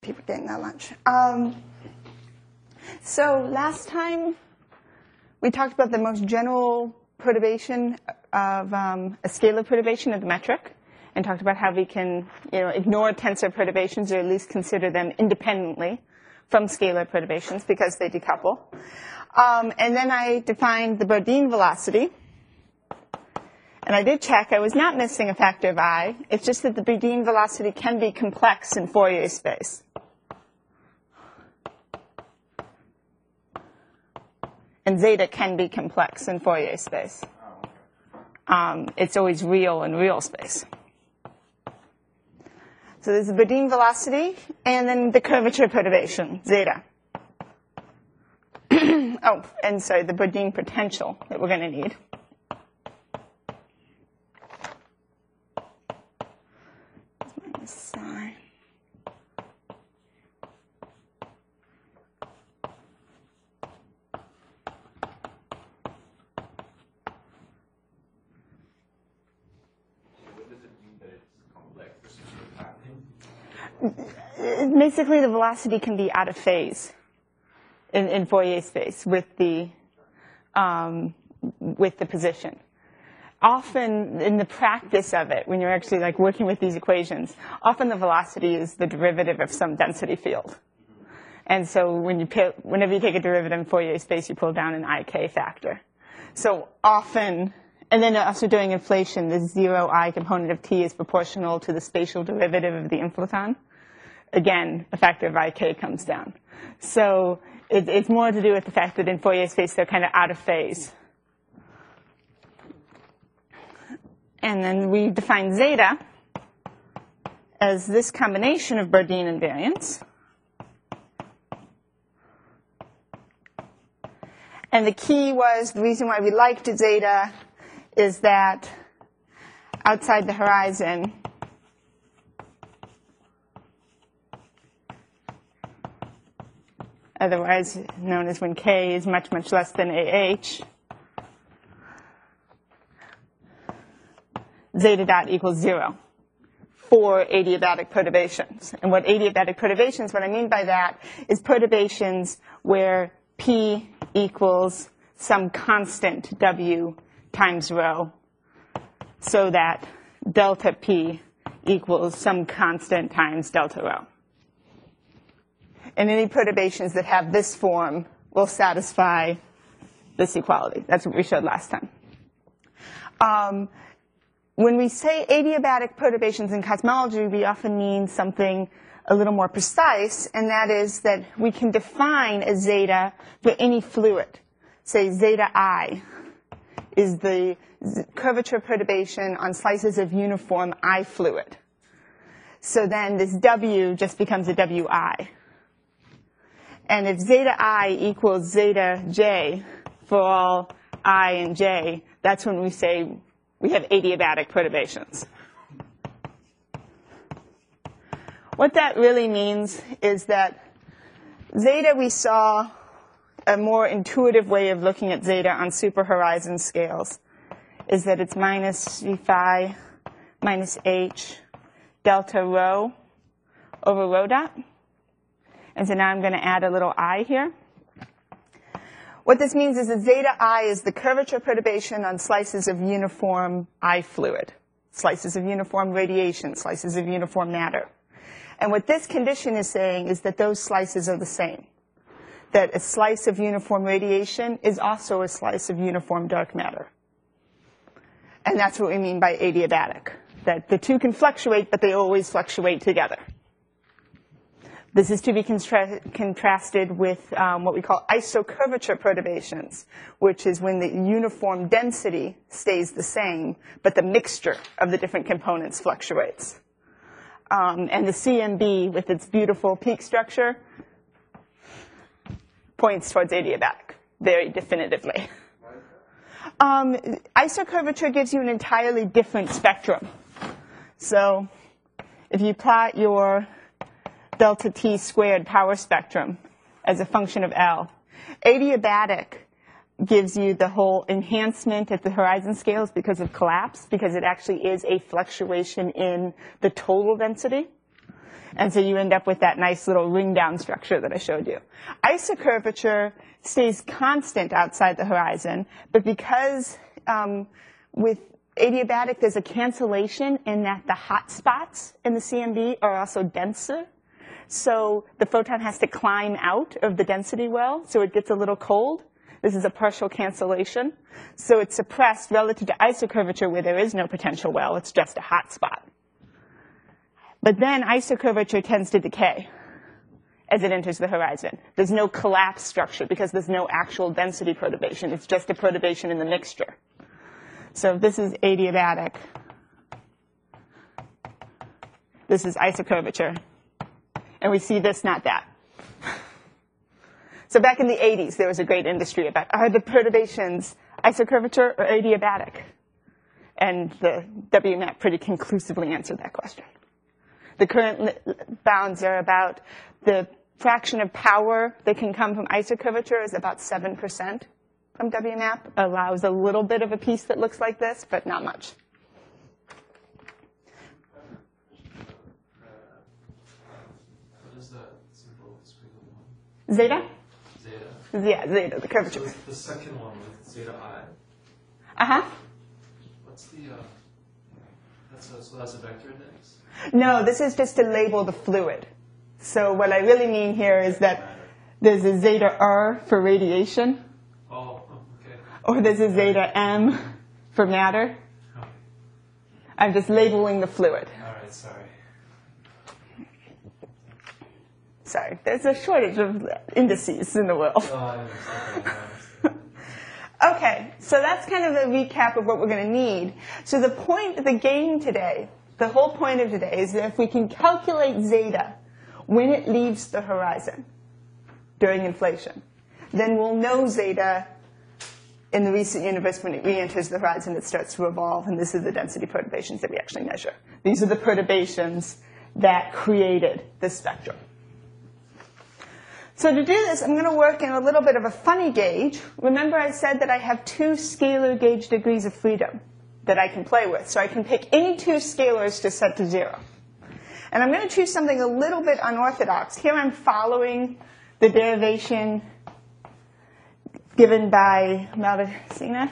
People getting their lunch. So last time we talked about the most general perturbation of a scalar perturbation of the metric, and talked about how we can ignore tensor perturbations, or at least consider them independently from scalar perturbations because they decouple. And then I defined the Bardeen velocity. And I did check. I was not missing a factor of I. It's just that the Bardeen velocity can be complex in Fourier space. And zeta can be complex in Fourier space. It's always real in real space. So there's the Bardeen velocity, and then the curvature perturbation, zeta. Oh, and sorry, the Bardeen potential that we're going to need. Psi. Basically, the velocity can be out of phase in Fourier space with the position. Often, in the practice of it, when you're actually working with these equations, often the velocity is the derivative of some density field. And so whenever you take a derivative in Fourier space, you pull down an IK factor. So often, and then also during inflation, the 0I component of t is proportional to the spatial derivative of the inflaton. Again, a factor of IK comes down. So it's more to do with the fact that in Fourier space, they're kind of out of phase. And then we define zeta as this combination of Bardeen invariants. And the key was, the reason why we liked zeta is that outside the horizon, otherwise known as when k is much, much less than AH, zeta dot equals 0 for adiabatic perturbations. And what adiabatic perturbations, what I mean by that is perturbations where p equals some constant w times rho, so that delta p equals some constant times delta rho. And any perturbations that have this form will satisfy this equality. That's what we showed last time. When we say adiabatic perturbations in cosmology, we often mean something a little more precise, and that is that we can define a zeta for any fluid. Say zeta I is the curvature perturbation on slices of uniform I fluid. So then this W just becomes a WI. And if zeta I equals zeta J for all I and J, that's when we say we have adiabatic perturbations. What that really means is that zeta, we saw a more intuitive way of looking at zeta on superhorizon scales, is that it's minus V phi minus H delta rho over rho dot. And so now I'm going to add a little I here. What this means is that zeta I is the curvature perturbation on slices of uniform I fluid, slices of uniform radiation, slices of uniform matter. And what this condition is saying is that those slices are the same, that a slice of uniform radiation is also a slice of uniform dark matter. And that's what we mean by adiabatic, that the two can fluctuate, but they always fluctuate together. This is to be contrasted with what we call isocurvature perturbations, which is when the uniform density stays the same, but the mixture of the different components fluctuates. And the CMB, with its beautiful peak structure, points towards adiabatic very definitively. Isocurvature gives you an entirely different spectrum. So if you plot your delta t squared power spectrum as a function of L, adiabatic gives you the whole enhancement at the horizon scales because of collapse, because it actually is a fluctuation in the total density. And so you end up with that nice little ring down structure that I showed you. Isocurvature stays constant outside the horizon, but because with adiabatic there's a cancellation in that the hot spots in the CMB are also denser. So the photon has to climb out of the density well, so it gets a little cold. This is a partial cancellation. So it's suppressed relative to isocurvature where there is no potential well, it's just a hot spot. But then isocurvature tends to decay as it enters the horizon. There's no collapse structure because there's no actual density perturbation. It's just a perturbation in the mixture. So this is adiabatic. This is isocurvature. And we see this, not that. So back in the 80s, there was a great industry about, are the perturbations isocurvature or adiabatic? And the WMAP pretty conclusively answered that question. The current bounds are about the fraction of power that can come from isocurvature is about 7% from WMAP. Allows a little bit of a piece that looks like this, but not much. What is that symbol squiggle one? Zeta? Zeta. Yeah, zeta, the curvature. So the second one with zeta I. Uh-huh. What's the so that's a vector index? No, this is just to label the fluid. So what I really mean here is that there's a zeta R for radiation, Oh, okay. or there's a zeta M for matter. Oh. I'm just labeling the fluid. All right, sorry. Sorry, there's a shortage of indices in the world. Oh, I understand. Okay, so that's kind of a recap of what we're going to need. So the point, the game today, the whole point of today is that if we can calculate zeta when it leaves the horizon during inflation, then we'll know zeta in the recent universe when it re-enters the horizon, it starts to evolve, and this is the density perturbations that we actually measure. These are the perturbations that created this spectrum. So to do this, I'm going to work in a little bit of a funny gauge. Remember I said that I have two scalar gauge degrees of freedom that I can play with. So I can pick any two scalars to set to 0. And I'm going to choose something a little bit unorthodox. Here I'm following the derivation given by Malvicino.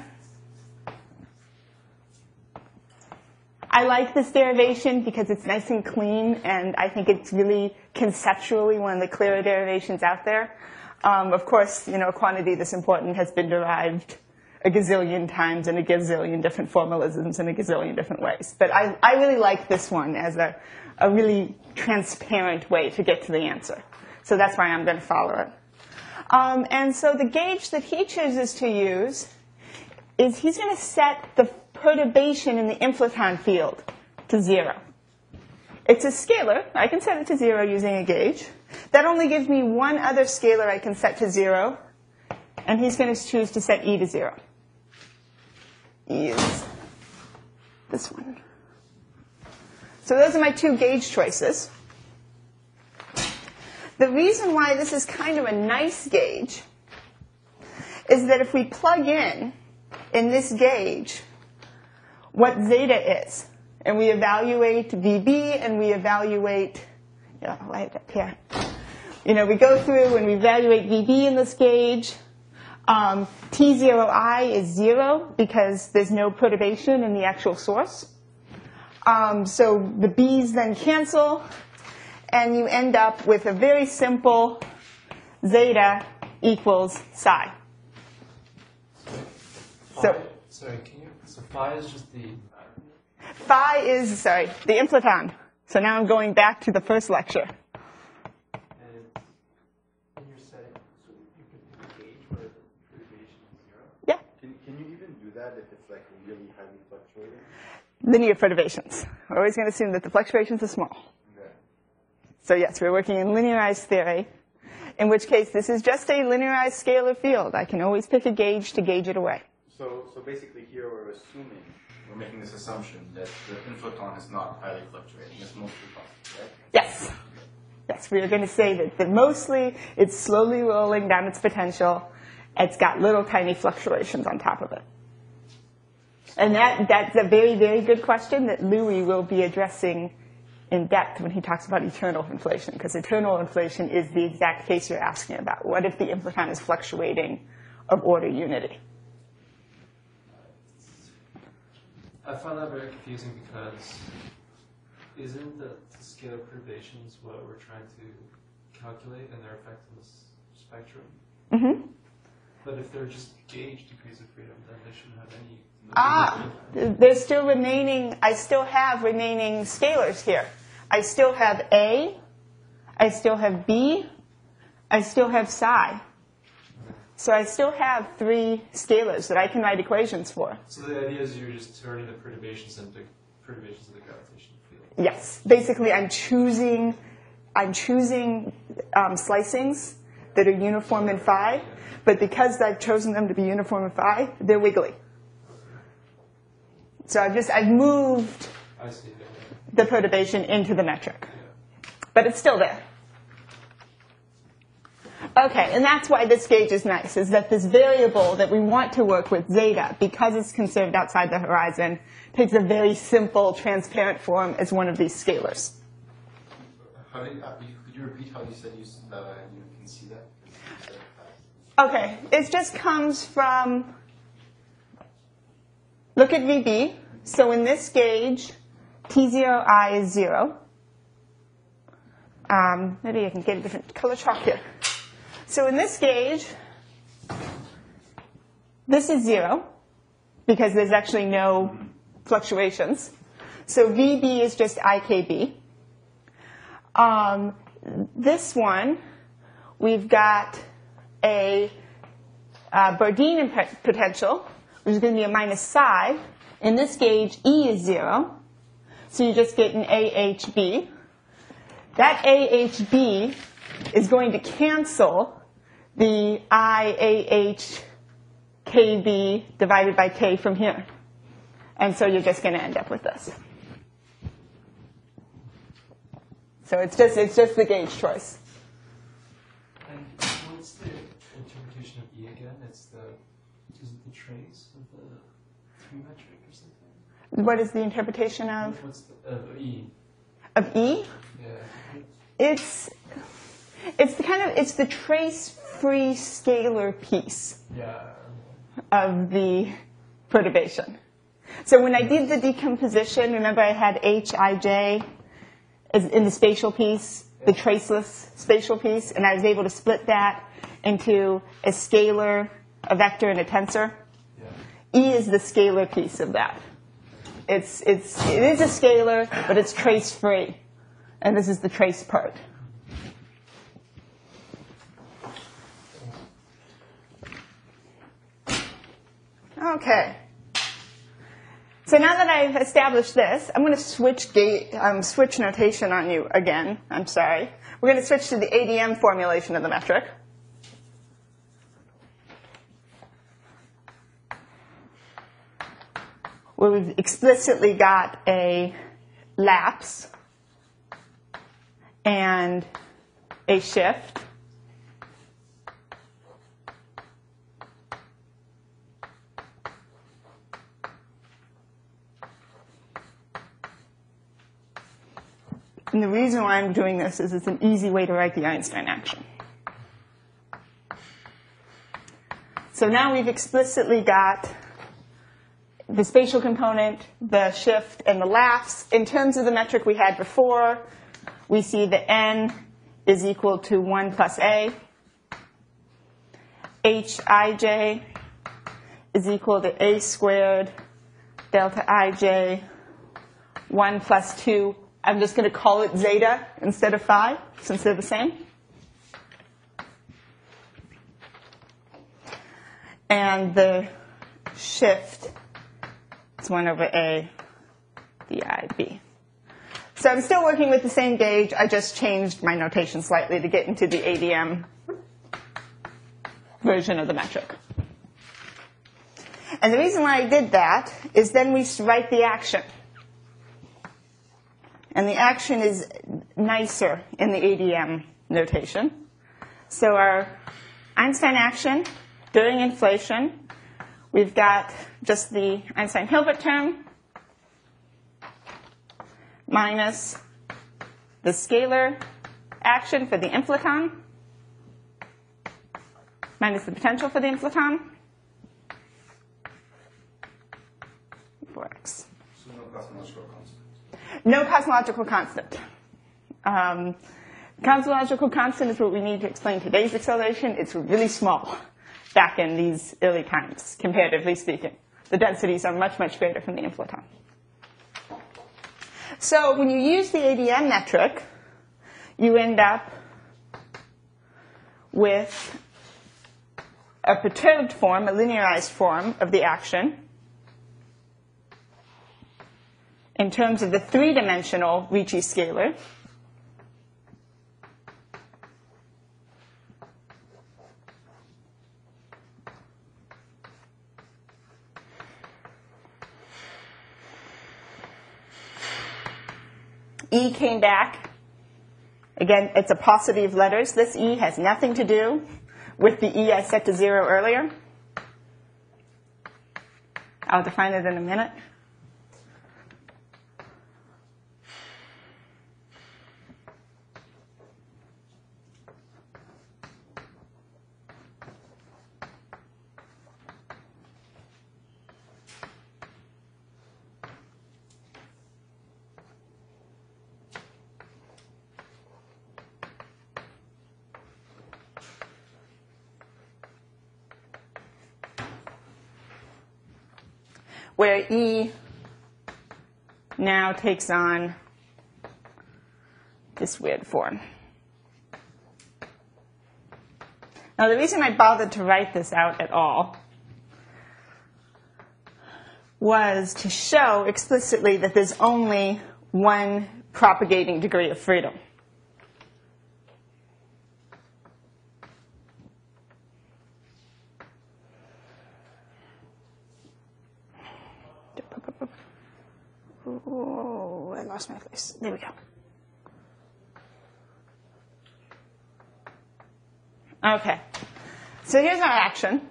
I like this derivation because it's nice and clean, and I think it's really conceptually one of the clearer derivations out there. Of course, a quantity this important has been derived a gazillion times in a gazillion different formalisms in a gazillion different ways. But I really like this one as a really transparent way to get to the answer. So that's why I'm going to follow it. And so the gauge that he chooses to use is he's going to set the perturbation in the inflaton field to 0. It's a scalar. I can set it to 0 using a gauge. That only gives me one other scalar I can set to 0, and he's going to choose to set E to 0. E is this one. So those are my two gauge choices. The reason why this is kind of a nice gauge is that if we plug in this gauge what zeta is, and we evaluate VB and we evaluate, I'll write it up here. We go through and we evaluate VB in this gauge. T0I is 0 because there's no perturbation in the actual source. So the B's then cancel, and you end up with a very simple zeta equals psi. So phi is just the... Phi is, the inflaton. So now I'm going back to the first lecture. And in your setting, so you can pick a gauge where the perturbation is 0? Yeah. Can you even do that if it's like really highly fluctuating? Linear perturbations. We're always going to assume that the fluctuations are small. Okay. So yes, we're working in linearized theory, in which case this is just a linearized scalar field. I can always pick a gauge to gauge it away. So basically here we're making this assumption that the inflaton is not highly fluctuating. It's mostly constant, right? Yes. Yes, we are going to say that mostly it's slowly rolling down its potential. It's got little tiny fluctuations on top of it. And that's a very, very good question that Louis will be addressing in depth when he talks about eternal inflation, because eternal inflation is the exact case you're asking about. What if the inflaton is fluctuating of order unity? I find that very confusing because isn't the scalar perturbations what we're trying to calculate and their effect on the spectrum? Mm-hmm. But if they're just gauge degrees of freedom, then they shouldn't have any. There's still remaining, I still have remaining scalars here. I still have A, I still have B, I still have psi. So I still have 3 scalars that I can write equations for. So the idea is you're just turning the perturbations into perturbations of the gravitational field. Yes. Basically, I'm choosing slicings that are uniform in phi, but because I've chosen them to be uniform in phi, they're wiggly. So I've moved I see. the perturbation into the metric. Yeah. But it's still there. Okay, and that's why this gauge is nice, is that this variable that we want to work with, zeta, because it's conserved outside the horizon, takes a very simple, transparent form as one of these scalars. Could you repeat how you said you can see that? Okay, it just comes from, look at VB. So in this gauge, T0I is 0. Maybe I can get a different color chalk here. So in this gauge, this is 0, because there's actually no fluctuations. So VB is just IKB. This one, we've got a Bourdin potential, which is going to be a minus psi. In this gauge, E is 0. So you just get an AHB. That AHB is going to cancel the IAHKB divided by K from here. And so you're just going to end up with this. So it's just the gauge choice. And what's the interpretation of E again? Is it the trace of the 3 metric or something? What is the interpretation of? What's the E? Of E? Yeah. It's the trace-free scalar piece of the perturbation. So when I did the decomposition, remember I had Hij as in the spatial piece, the traceless spatial piece, and I was able to split that into a scalar, a vector, and a tensor. Yeah. E is the scalar piece of that. It is a scalar, but it's trace-free, and this is the trace part. Okay. So now that I've established this, I'm going to switch notation on you again. I'm sorry. We're going to switch to the ADM formulation of the metric. Where we've explicitly got a lapse and a shift. And the reason why I'm doing this is it's an easy way to write the Einstein action. So now we've explicitly got the spatial component, the shift, and the lapse. In terms of the metric we had before, we see that n is equal to 1 plus a. Hij is equal to a squared delta ij 1 plus 2. I'm just going to call it zeta instead of phi, since they're the same. And the shift is 1 over a dib. So I'm still working with the same gauge. I just changed my notation slightly to get into the ADM version of the metric. And the reason why I did that is then we write the action. And the action is nicer in the ADM notation. So our Einstein action during inflation, we've got just the Einstein-Hilbert term minus the scalar action for the inflaton minus the potential for the inflaton for x. So no cosmological constant. No cosmological constant. Cosmological constant is what we need to explain today's acceleration. It's really small back in these early times, comparatively speaking. The densities are much, much greater from the inflaton. So when you use the ADM metric, you end up with a perturbed form, a linearized form of the action in terms of the three-dimensional Ricci scalar. E came back. Again, it's a paucity of letters. This E has nothing to do with the E I set to 0 earlier. I'll define it in a minute. Where E now takes on this weird form. Now, the reason I bothered to write this out at all was to show explicitly that there's only one propagating degree of freedom. Oh, I lost my place. There we go. Okay. So here's our action.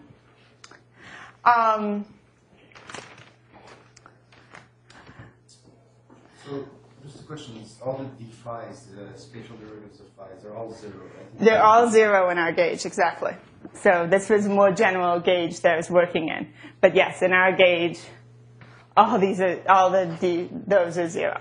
So just a question, is all the d phis, the spatial derivatives of phis, they're all 0, right? They're all 0 in our gauge, exactly. So this was a more general gauge that I was working in. But yes, in our gauge, those are 0.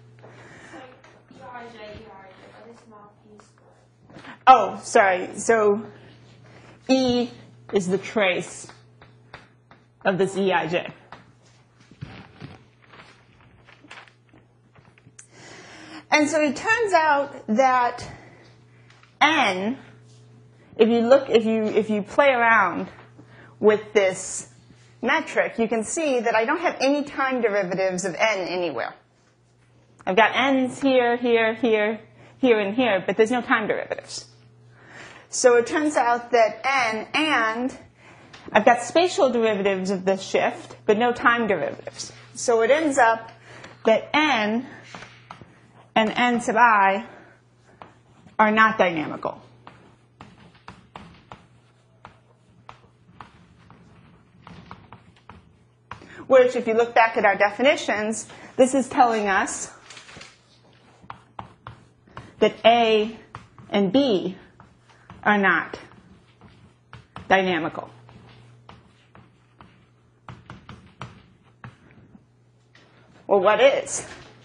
Oh, sorry. So E is the trace of this EIJ. And so it turns out that N, if you play around with this metric, you can see that I don't have any time derivatives of N anywhere. I've got N's here, here, here, here, and here, but there's no time derivatives. So it turns out that N and I've got spatial derivatives of this shift, but no time derivatives. So it ends up that N and N sub I are not dynamical. Which, if you look back at our definitions, this is telling us that A and B are not dynamical. Well, what is?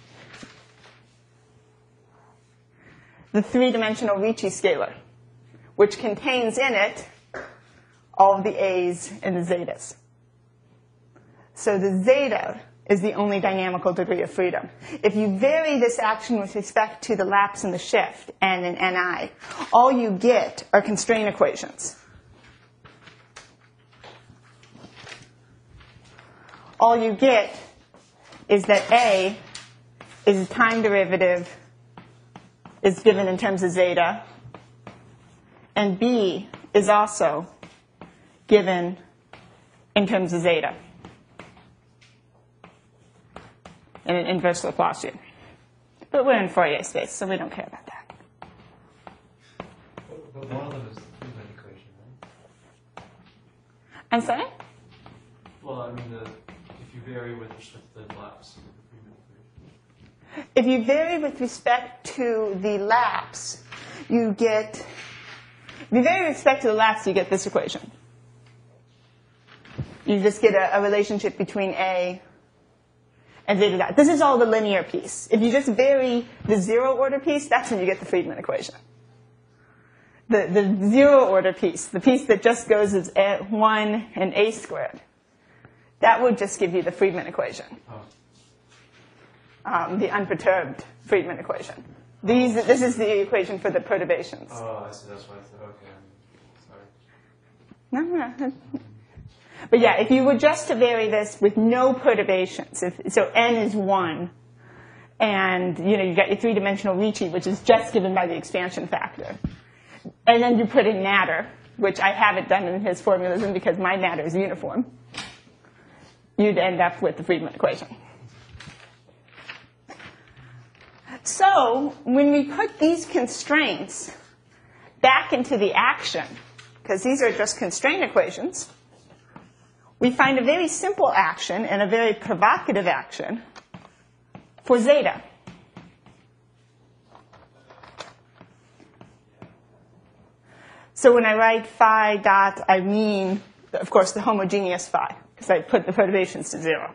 The three-dimensional Ricci scalar, which contains in it all of the A's and the zetas. So the zeta is the only dynamical degree of freedom. If you vary this action with respect to the lapse and the shift, N and Ni, all you get are constraint equations. All you get is that A is a time derivative is given in terms of zeta, and B is also given in terms of zeta in an inverse Laplacian. But we're in Fourier space, so we don't care about that. But one of them is the Friedmann equation, right? I'm sorry? Well, I mean, if you vary with respect to the lapse of the Friedmann equation. if you vary with respect to the lapse, you get, if you vary with respect to the lapse, you get this equation. You just get a relationship between A and zeta dot. This is all the linear piece. If you just vary the zero order piece, that's when you get the Friedmann equation. The zero order piece, the piece that just goes as 1 and A squared, that would just give you the Friedmann equation. The unperturbed Friedmann equation. This is the equation for the perturbations. Oh, I see. That's why I said, okay. Sorry. No. But yeah, if you were just to vary this with no perturbations, so n is 1, and you got your three-dimensional Ricci, which is just given by the expansion factor, and then you put in natter, which I haven't done in his formalism because my natter is uniform, you'd end up with the Friedmann equation. So when we put these constraints back into the action, because these are just constraint equations, we find a very simple action and a very provocative action for zeta. So when I write phi dot, I mean, of course, the homogeneous phi, because I put the perturbations to 0.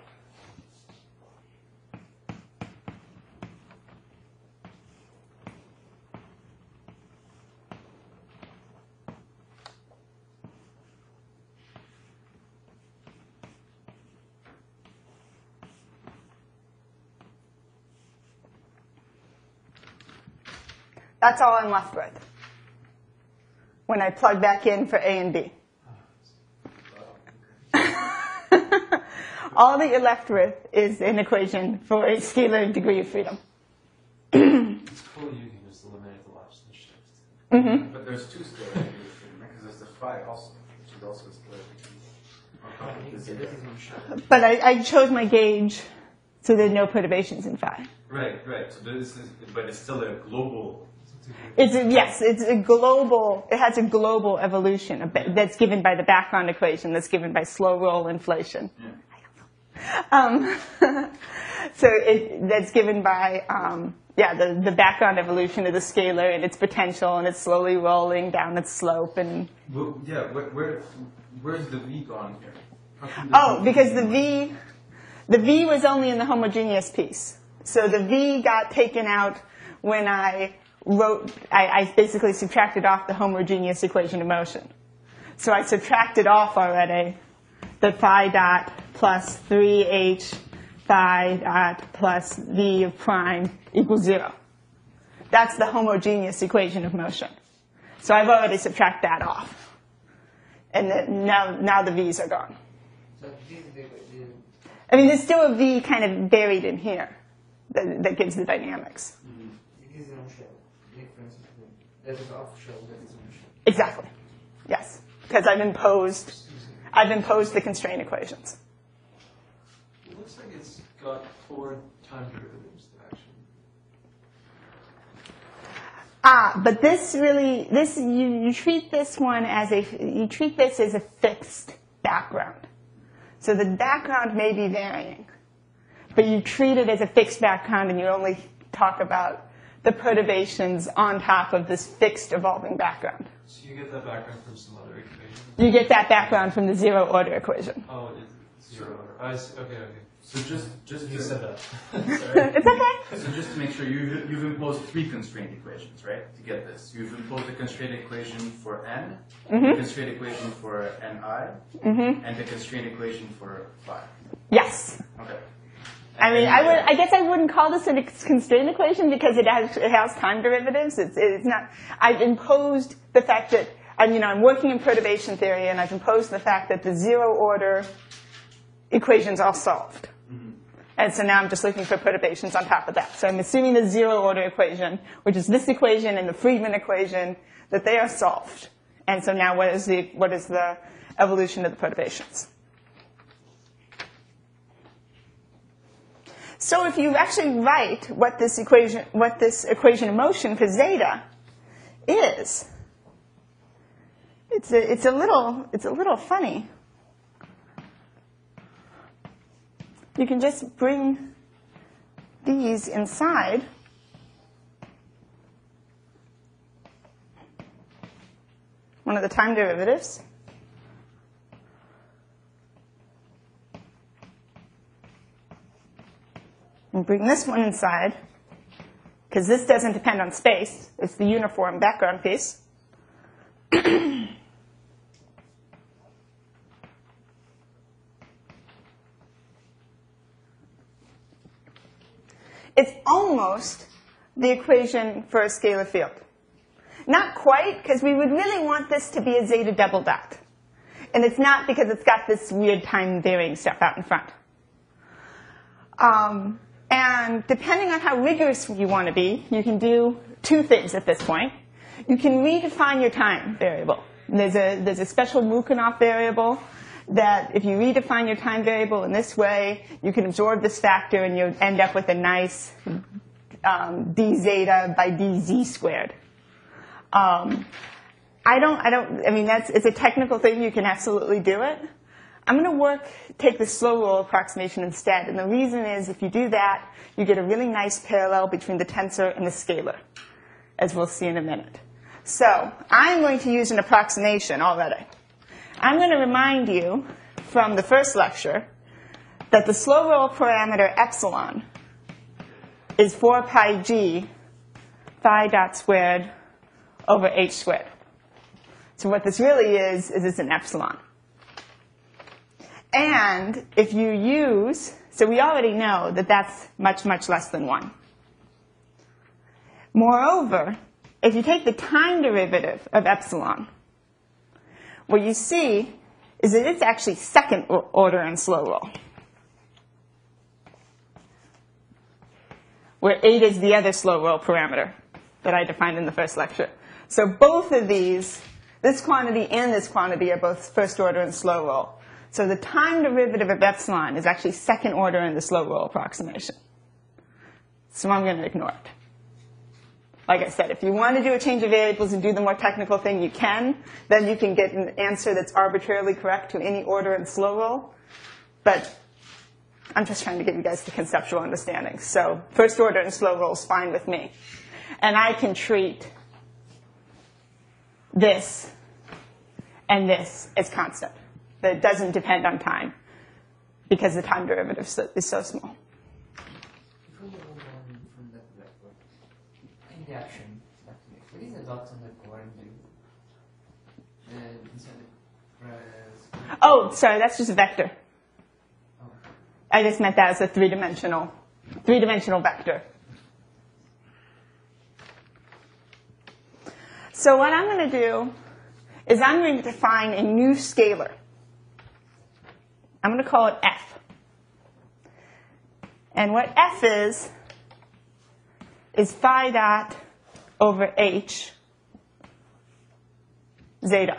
That's all I'm left with when I plug back in for A and B. All that you're left with is an equation for a scalar degree of freedom. It's cool you can just eliminate the lapse and shift. Mm-hmm. But there's two scalar degrees of freedom, right? Because there's the phi also, which is also a scalar degree. On top of the zeta. But I chose my gauge so there are no perturbations in phi. Right. So this is, but it's still a global. It's a global. It has a global evolution that's given by the background equation. That's given by slow roll inflation. Yeah. So that's given by the background evolution of the scalar and its potential, and it's slowly rolling down its slope. And Well, yeah. Where's the V gone here? Because the V was only in the homogeneous piece. So the V got taken out when I basically subtracted off the homogeneous equation of motion. So I subtracted off already the phi dot plus 3h phi dot plus v of prime equals 0. That's the homogeneous equation of motion. So I've already subtracted that off. And then now the v's are gone. I mean, there's still a v kind of buried in here that gives the dynamics. Exactly. Yes. Because I've imposed the constraint equations. It looks like it's got 4 time derivatives, actually. But you treat this as a fixed background. So the background may be varying, but you treat it as a fixed background, and you only talk about the perturbations on top of this fixed evolving background. So you get that background from some other equation? You get that background from the zero order equation. Oh, it's 0 order. I see. Okay. So just You said that. It's okay. So just to make sure, you've imposed 3 constraint equations, right? To get this, you've imposed a constraint equation for n, a constraint equation for ni, and a constraint equation for phi. Yes. Okay. I mean, I guess I wouldn't call this a constraint equation because it has time derivatives. It's not. I've imposed the fact that I'm working in perturbation theory, and I've imposed the fact that the zero order equations are solved. And so now I'm just looking for perturbations on top of that. So I'm assuming the zero order equation, which is this equation and the Friedmann equation, that they are solved. And so now what is the evolution of the perturbations? So if you actually write what this equation of motion for zeta is, it's a little funny. You can just bring these inside one of the time derivatives. And bring this one inside, because this doesn't depend on space. It's the uniform background piece. It's almost the equation for a scalar field. Not quite, because we would really want this to be a zeta double dot. And it's not because it's got this weird time varying stuff out in front. And depending on how rigorous you want to be, you can do two things at this point. You can redefine your time variable. There's a special Mukhanov variable that if you redefine your time variable in this way, you can absorb this factor and you'll end up with a nice d zeta by dz squared. I mean, it's a technical thing. You can absolutely do it. I'm going to take the slow roll approximation instead. And the reason is if you do that, you get a really nice parallel between the tensor and the scalar, as we'll see in a minute. So I'm going to use an approximation already. I'm going to remind you from the first lecture that the slow roll parameter epsilon is 4 pi g phi dot squared over h squared. So what this really is it's an epsilon. And if you use, so we already know that that's much, much less than 1. Moreover, if you take the time derivative of epsilon, what you see is that it's actually second order in slow roll, where 8 is the other slow roll parameter that I defined in the first lecture. So both of these, this quantity and this quantity, are both first order in slow roll. So the time derivative of epsilon is actually second order in the slow roll approximation. So I'm going to ignore it. Like I said, if you want to do a change of variables and do the more technical thing, you can. Then you can get an answer that's arbitrarily correct to any order in slow roll. But I'm just trying to give you guys the conceptual understanding. So first order in slow roll is fine with me. And I can treat this and this as constant. That it doesn't depend on time because the time derivative is so small. Before you move on from that backward, in the action, what is the dots on the core and do? Oh, sorry, that's just a vector. Oh. I just meant that as a three-dimensional vector. So what I'm going to do is I'm going to define a new scalar. I'm going to call it f. And what f is phi dot over h zeta.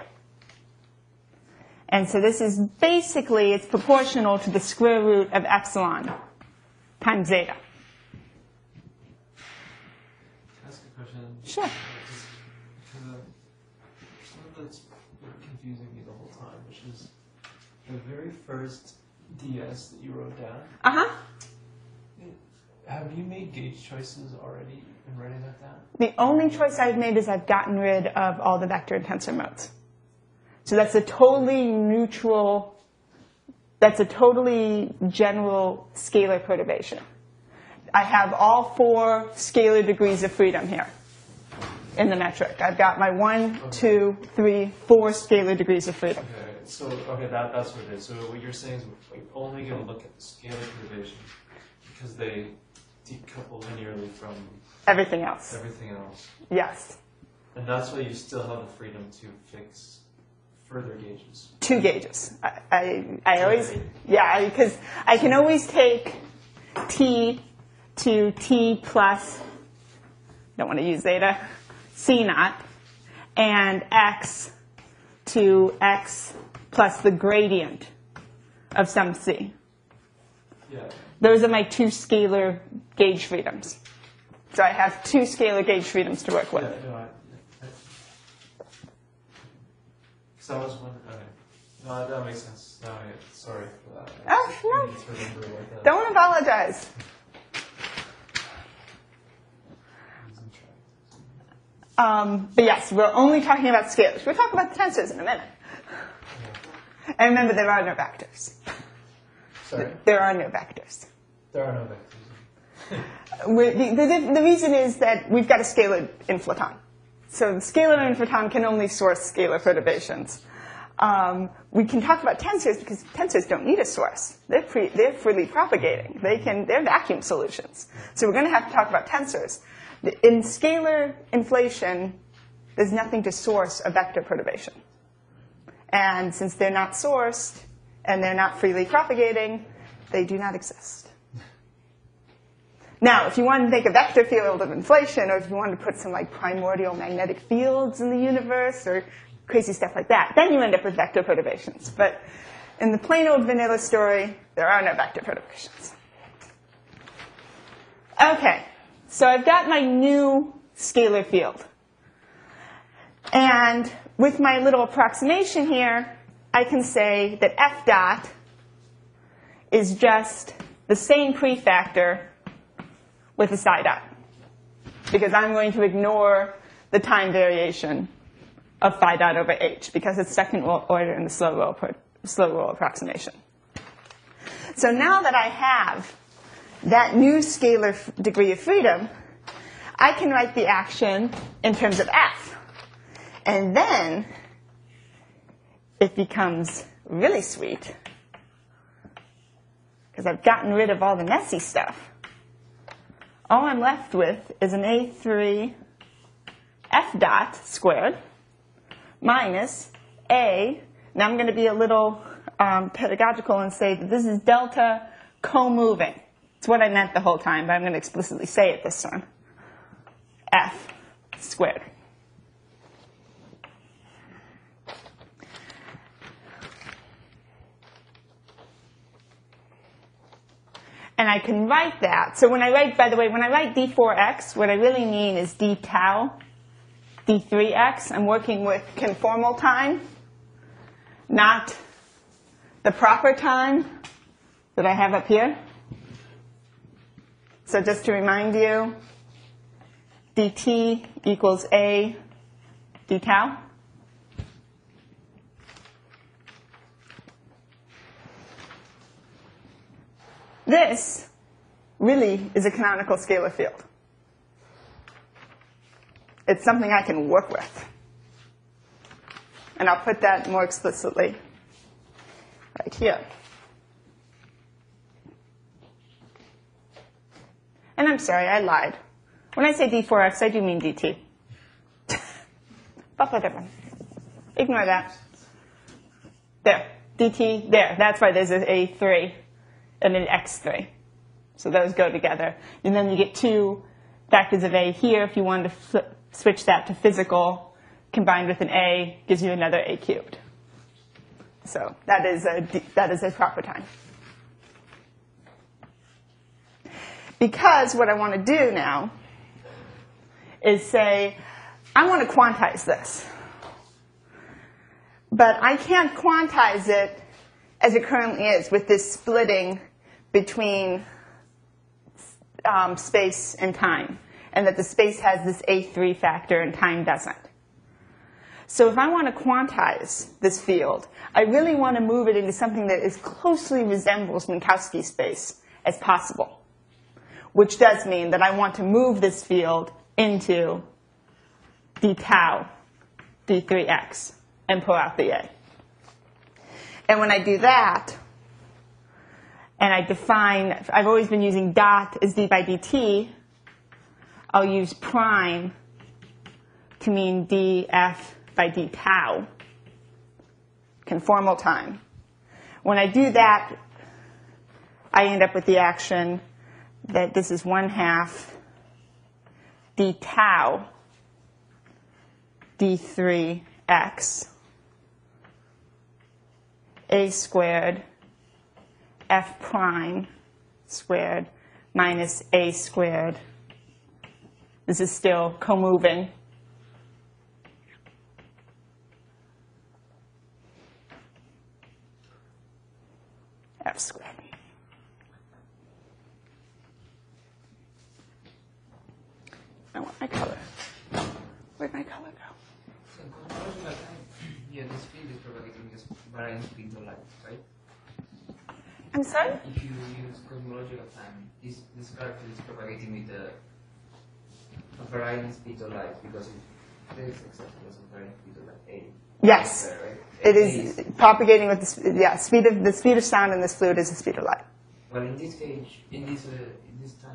And so this is basically, it's proportional to the square root of epsilon times zeta. Can I ask a question? Sure. Because something that's been confusing me the whole time, which is the very first ds that you wrote down. Uh-huh. Have you made gauge choices already in writing that down? The only choice I've made is I've gotten rid of all the vector and tensor modes. So that's a totally neutral, that's a totally general scalar perturbation. I have all 4 scalar degrees of freedom here in the metric. I've got my 1, 2, 3, 4 scalar degrees of freedom. Okay, so that's what it is. So what you're saying is we're only going to look at the scalar perturbation because they decouple linearly from Everything else. everything else. Yes. And that's why you still have the freedom to fix further gauges. 2 gauges. I always, yeah, because I can always take t to t plus, don't want to use zeta, c naught, and x to x plus the gradient of some c. Yeah. Those are my 2 scalar gauge freedoms. So I have 2 scalar gauge freedoms to work with. Yeah, no, because I was wondering. Okay. No, that makes sense. No, sorry for that. Oh, no. I need to remember what that. Don't apologize. But yes, we're only talking about scalars. We'll talk about the tensors in a minute. And remember, there are no vectors. Sorry? There are no vectors. There are no vectors. The reason is that we've got a scalar inflaton. So the scalar inflaton can only source scalar perturbations. We can talk about tensors because tensors don't need a source. They're freely propagating. They're vacuum solutions. So we're going to have to talk about tensors. In scalar inflation, there's nothing to source a vector perturbation. And since they're not sourced and they're not freely propagating, they do not exist. Now, if you want to make a vector field of inflation, or if you want to put some like primordial magnetic fields in the universe, or crazy stuff like that, then you end up with vector perturbations. But in the plain old vanilla story, there are no vector perturbations. Okay, so I've got my new scalar field. And with my little approximation here, I can say that F dot is just the same prefactor with a psi dot, because I'm going to ignore the time variation of phi dot over h, because it's second order in the slow roll approximation. So now that I have that new scalar degree of freedom, I can write the action in terms of f. And then it becomes really sweet, because I've gotten rid of all the messy stuff. All I'm left with is an A3 F dot squared minus A. Now I'm going to be a little pedagogical and say that this is delta co-moving. It's what I meant the whole time, but I'm going to explicitly say it this time. F squared. And I can write that. So when I write, by the way, when I write d4x, what I really mean is d tau, d3x. I'm working with conformal time, not the proper time that I have up here. So just to remind you, dt equals a d tau. This really is a canonical scalar field. It's something I can work with. And I'll put that more explicitly right here. And I'm sorry, I lied. When I say d4x, I do mean dt. But whatever. Ignore that. There. dt, there. That's why there's an a3 and an x3. So those go together. And then you get two factors of a here. If you wanted to switch that to physical, combined with an a, gives you another a cubed. So that is a proper time. Because what I want to do now is say, I want to quantize this. But I can't quantize it as it currently is, with this splitting between space and time, and that the space has this A3 factor and time doesn't. So if I want to quantize this field, I really want to move it into something that as closely resembles Minkowski space as possible, which does mean that I want to move this field into d tau, d3x, and pull out the A. And when I do that, and I define, I've always been using dot as d by dt, I'll use prime to mean df by d tau, conformal time. When I do that, I end up with the action that this is 1/2 d tau d3x a squared f prime squared minus a squared. This is still co-moving. F squared. I want my color. Where'd my varying speed of light, right? I'm sorry? If you use cosmological time, this character is propagating with a varying speed of light because it is exactly as a varying speed of light, A. Yes. There, right? It is propagating with the speed of sound in this fluid is the speed of light. Well, in this case, in this time,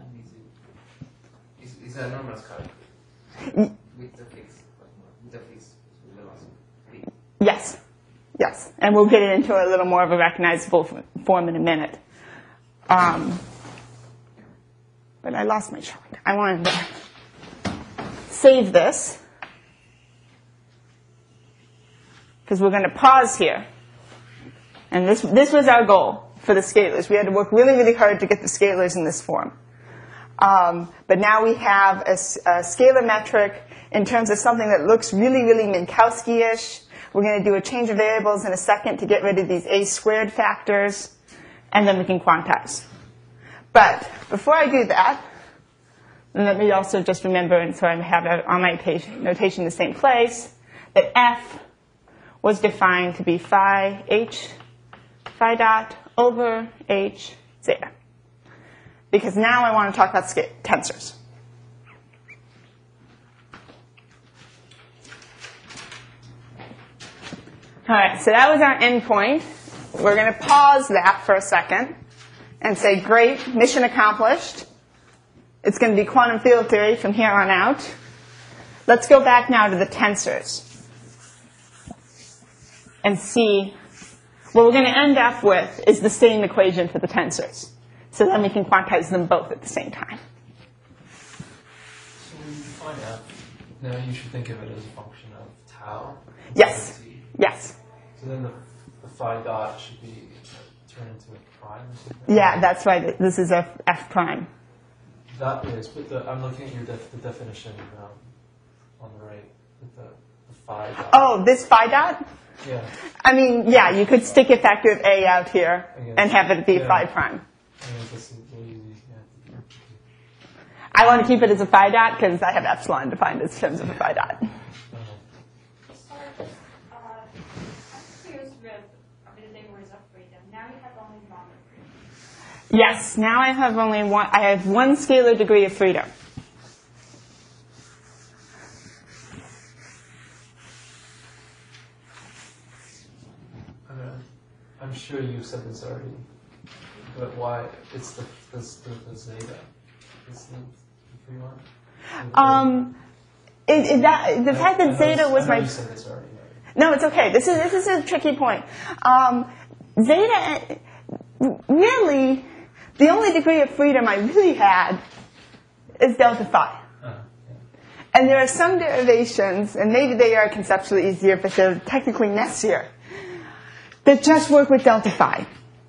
is a normal character with the fixed velocity. Yes. Yes. And we'll get into a little more of a recognizable form in a minute. But I lost my chart. I wanted to save this, because we're going to pause here. And this was our goal for the scalars. We had to work really, really hard to get the scalars in this form. But now we have a scalar metric in terms of something that looks really, really Minkowski-ish. We're going to do a change of variables in a second to get rid of these a squared factors, and then we can quantize. But before I do that, let me also just remember, and so I have it on my page notation in the same place, that F was defined to be phi dot over h zeta. Because now I want to talk about tensors. All right, so that was our endpoint. We're going to pause that for a second and say, great, mission accomplished. It's going to be quantum field theory from here on out. Let's go back now to the tensors and see what we're going to end up with is the same equation for the tensors. So then we can quantize them both at the same time. So when you define f, now you should think of it as a function of tau. Yes. T. Yes. So then the phi dot should be turned into a prime or something? Yeah, that's right. This is a f prime. That is, but I'm looking at the definition on the right with the phi dot. Oh, this phi dot? Yeah. I mean, yeah, you could stick a factor of a out here and have it be phi prime. I guess that's easy. Yeah. I want to keep it as a phi dot because I have epsilon defined as terms of a phi dot. I'm curious with the degrees of freedom. Now you have only one degree. Yes, now I have only one. I have one scalar degree of freedom. I'm sure you said this already, but why it's the zeta? It's the free one. The fact that zeta was my. You said this already. Right? No, it's okay. This is a tricky point. Zeta, really, the only degree of freedom I really had is delta phi. Yeah. And there are some derivations, and maybe they are conceptually easier, but they're technically messier, that just work with delta phi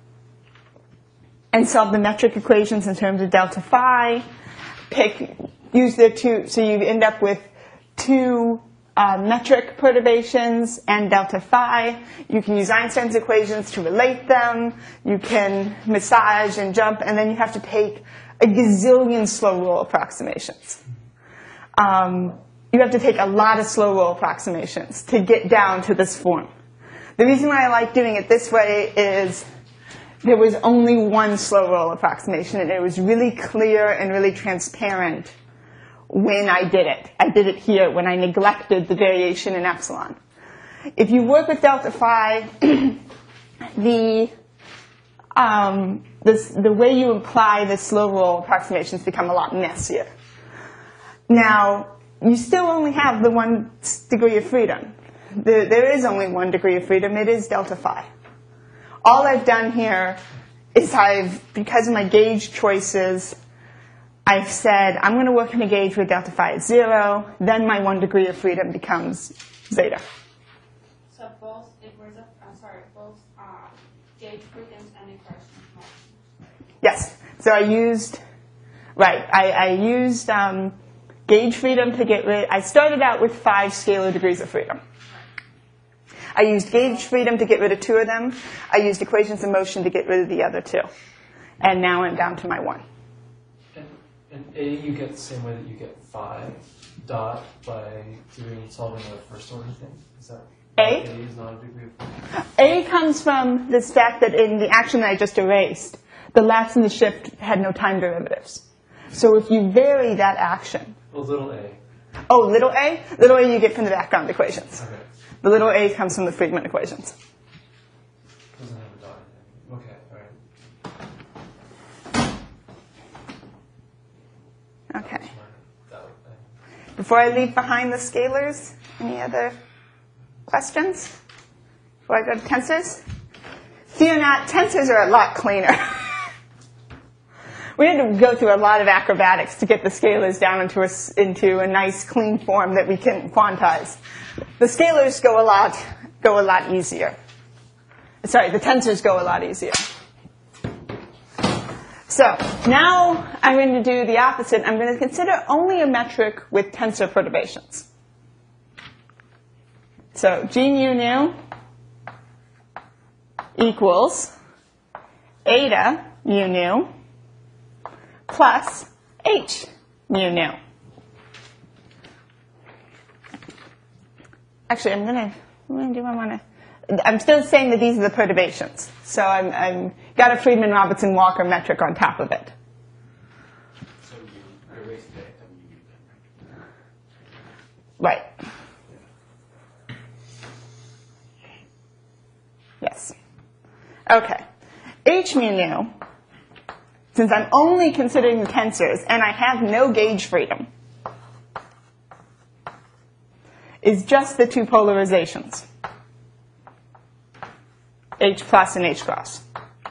and solve the metric equations in terms of delta phi. Use the two, so you end up with two metric perturbations and delta phi. You can use Einstein's equations to relate them. You can massage and jump, and then you have to take a gazillion slow roll approximations. You have to take a lot of slow roll approximations to get down to this form. The reason why I like doing it this way is there was only one slow roll approximation, and it was really clear and really transparent when I did it. I did it here when I neglected the variation in epsilon. If you work with delta phi, the way you apply the slow roll approximations become a lot messier. Now, you still only have the 1 degree of freedom. There is only 1 degree of freedom. It is delta phi. All I've done here is because of my gauge choices, I've said I'm going to work in a gauge where delta phi is 0. Then my 1 degree of freedom becomes zeta. So both gauge freedoms and equations. Yes. So I used gauge freedom to get rid. I started out with 5 scalar degrees of freedom. I used gauge freedom to get rid of 2 of them. I used equations of motion to get rid of the other 2. And now I'm down to my 1. And A, you get the same way that you get phi dot by solving the first order thing. Is that A? A is not a degree of freedom. A comes from this fact that in the action that I just erased, the lapse and the shift had no time derivatives. So if you vary that action, Oh, little a. oh, little a? Little a you get from the background equations. Okay. The little a comes from the Friedman equations. Doesn't have a dot in it. Okay, alright. Okay. That would thing. Before I leave behind the scalars, any other questions? Before I go to tensors? Fear not, tensors are a lot cleaner. We had to go through a lot of acrobatics to get the scalars down into a nice, clean form that we can quantize. The scalars go a lot easier. Sorry, the tensors go a lot easier. So now I'm going to do the opposite. I'm going to consider only a metric with tensor perturbations. So G mu nu equals eta mu nu plus H mu nu. Actually, I'm still saying that these are the perturbations. So I'm got a Friedman-Robertson-Walker metric on top of it. So you erase the eta mu then. Right. Yes. Okay. H mu nu, since I'm only considering the tensors and I have no gauge freedom, is just the two polarizations, H plus and H cross.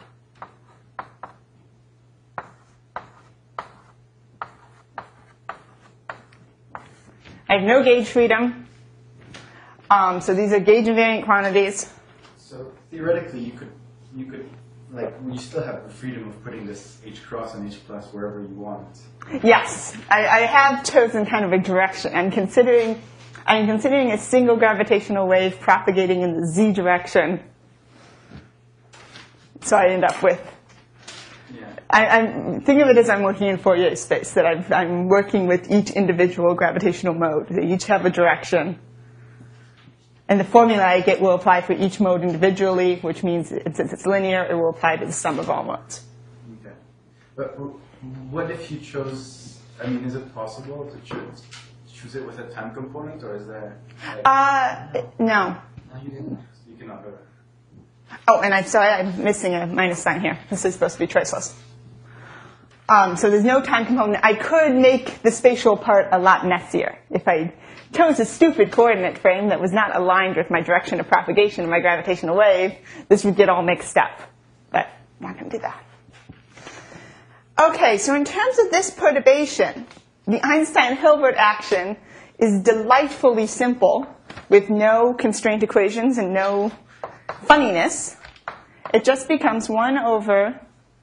I have no gauge freedom, so these are gauge invariant quantities. So theoretically, you could, like, you still have the freedom of putting this H cross and H plus wherever you want. Yes, I have chosen kind of a direction. I'm considering a single gravitational wave propagating in the z direction. So I end up with. Yeah. I'm think of it as I'm working in Fourier space. That I'm working with each individual gravitational mode. They each have a direction. And the formula I get will apply for each mode individually, which means since it's linear, it will apply to the sum of all modes. Okay. But what if you chose, I mean, is it possible to choose it with a time component, or is there? Like, No. No, you didn't. you cannot do it. Oh, and I'm missing a minus sign here. This is supposed to be traceless. So there's no time component. I could make the spatial part a lot messier if I chose a stupid coordinate frame that was not aligned with my direction of propagation of my gravitational wave. This would get all mixed up. But I'm not going to do that. Okay, so in terms of this perturbation, the Einstein-Hilbert action is delightfully simple with no constraint equations and no funniness. It just becomes 1 over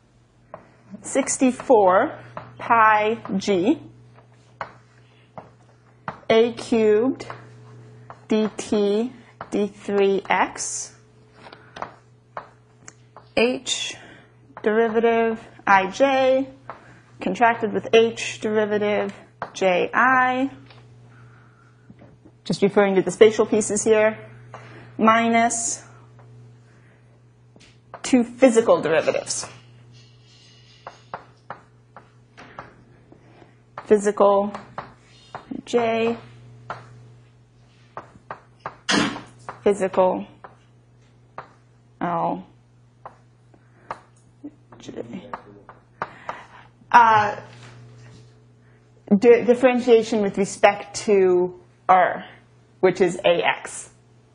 64 pi g a cubed dt d3x h derivative ij contracted with h derivative ji, just referring to the spatial pieces here, minus 2 physical derivatives. Physical j, physical L, j. Differentiation with respect to R, which is AX.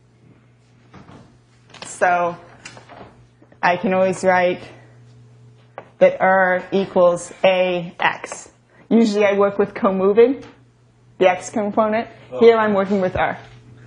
So I can always write that R equals AX. Usually I work with co-moving, the X component. Here I'm working with R.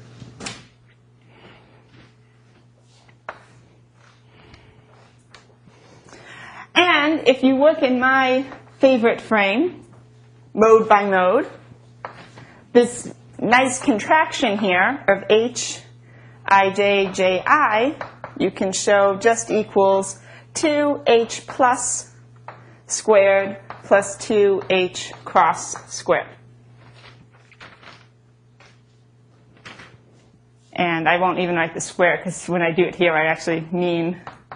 And if you work in my favorite frame, mode by mode, this nice contraction here of H, Ij, Ji, you can show just equals 2H plus squared plus 2H cross squared. And I won't even write the square, because when I do it here, I actually mean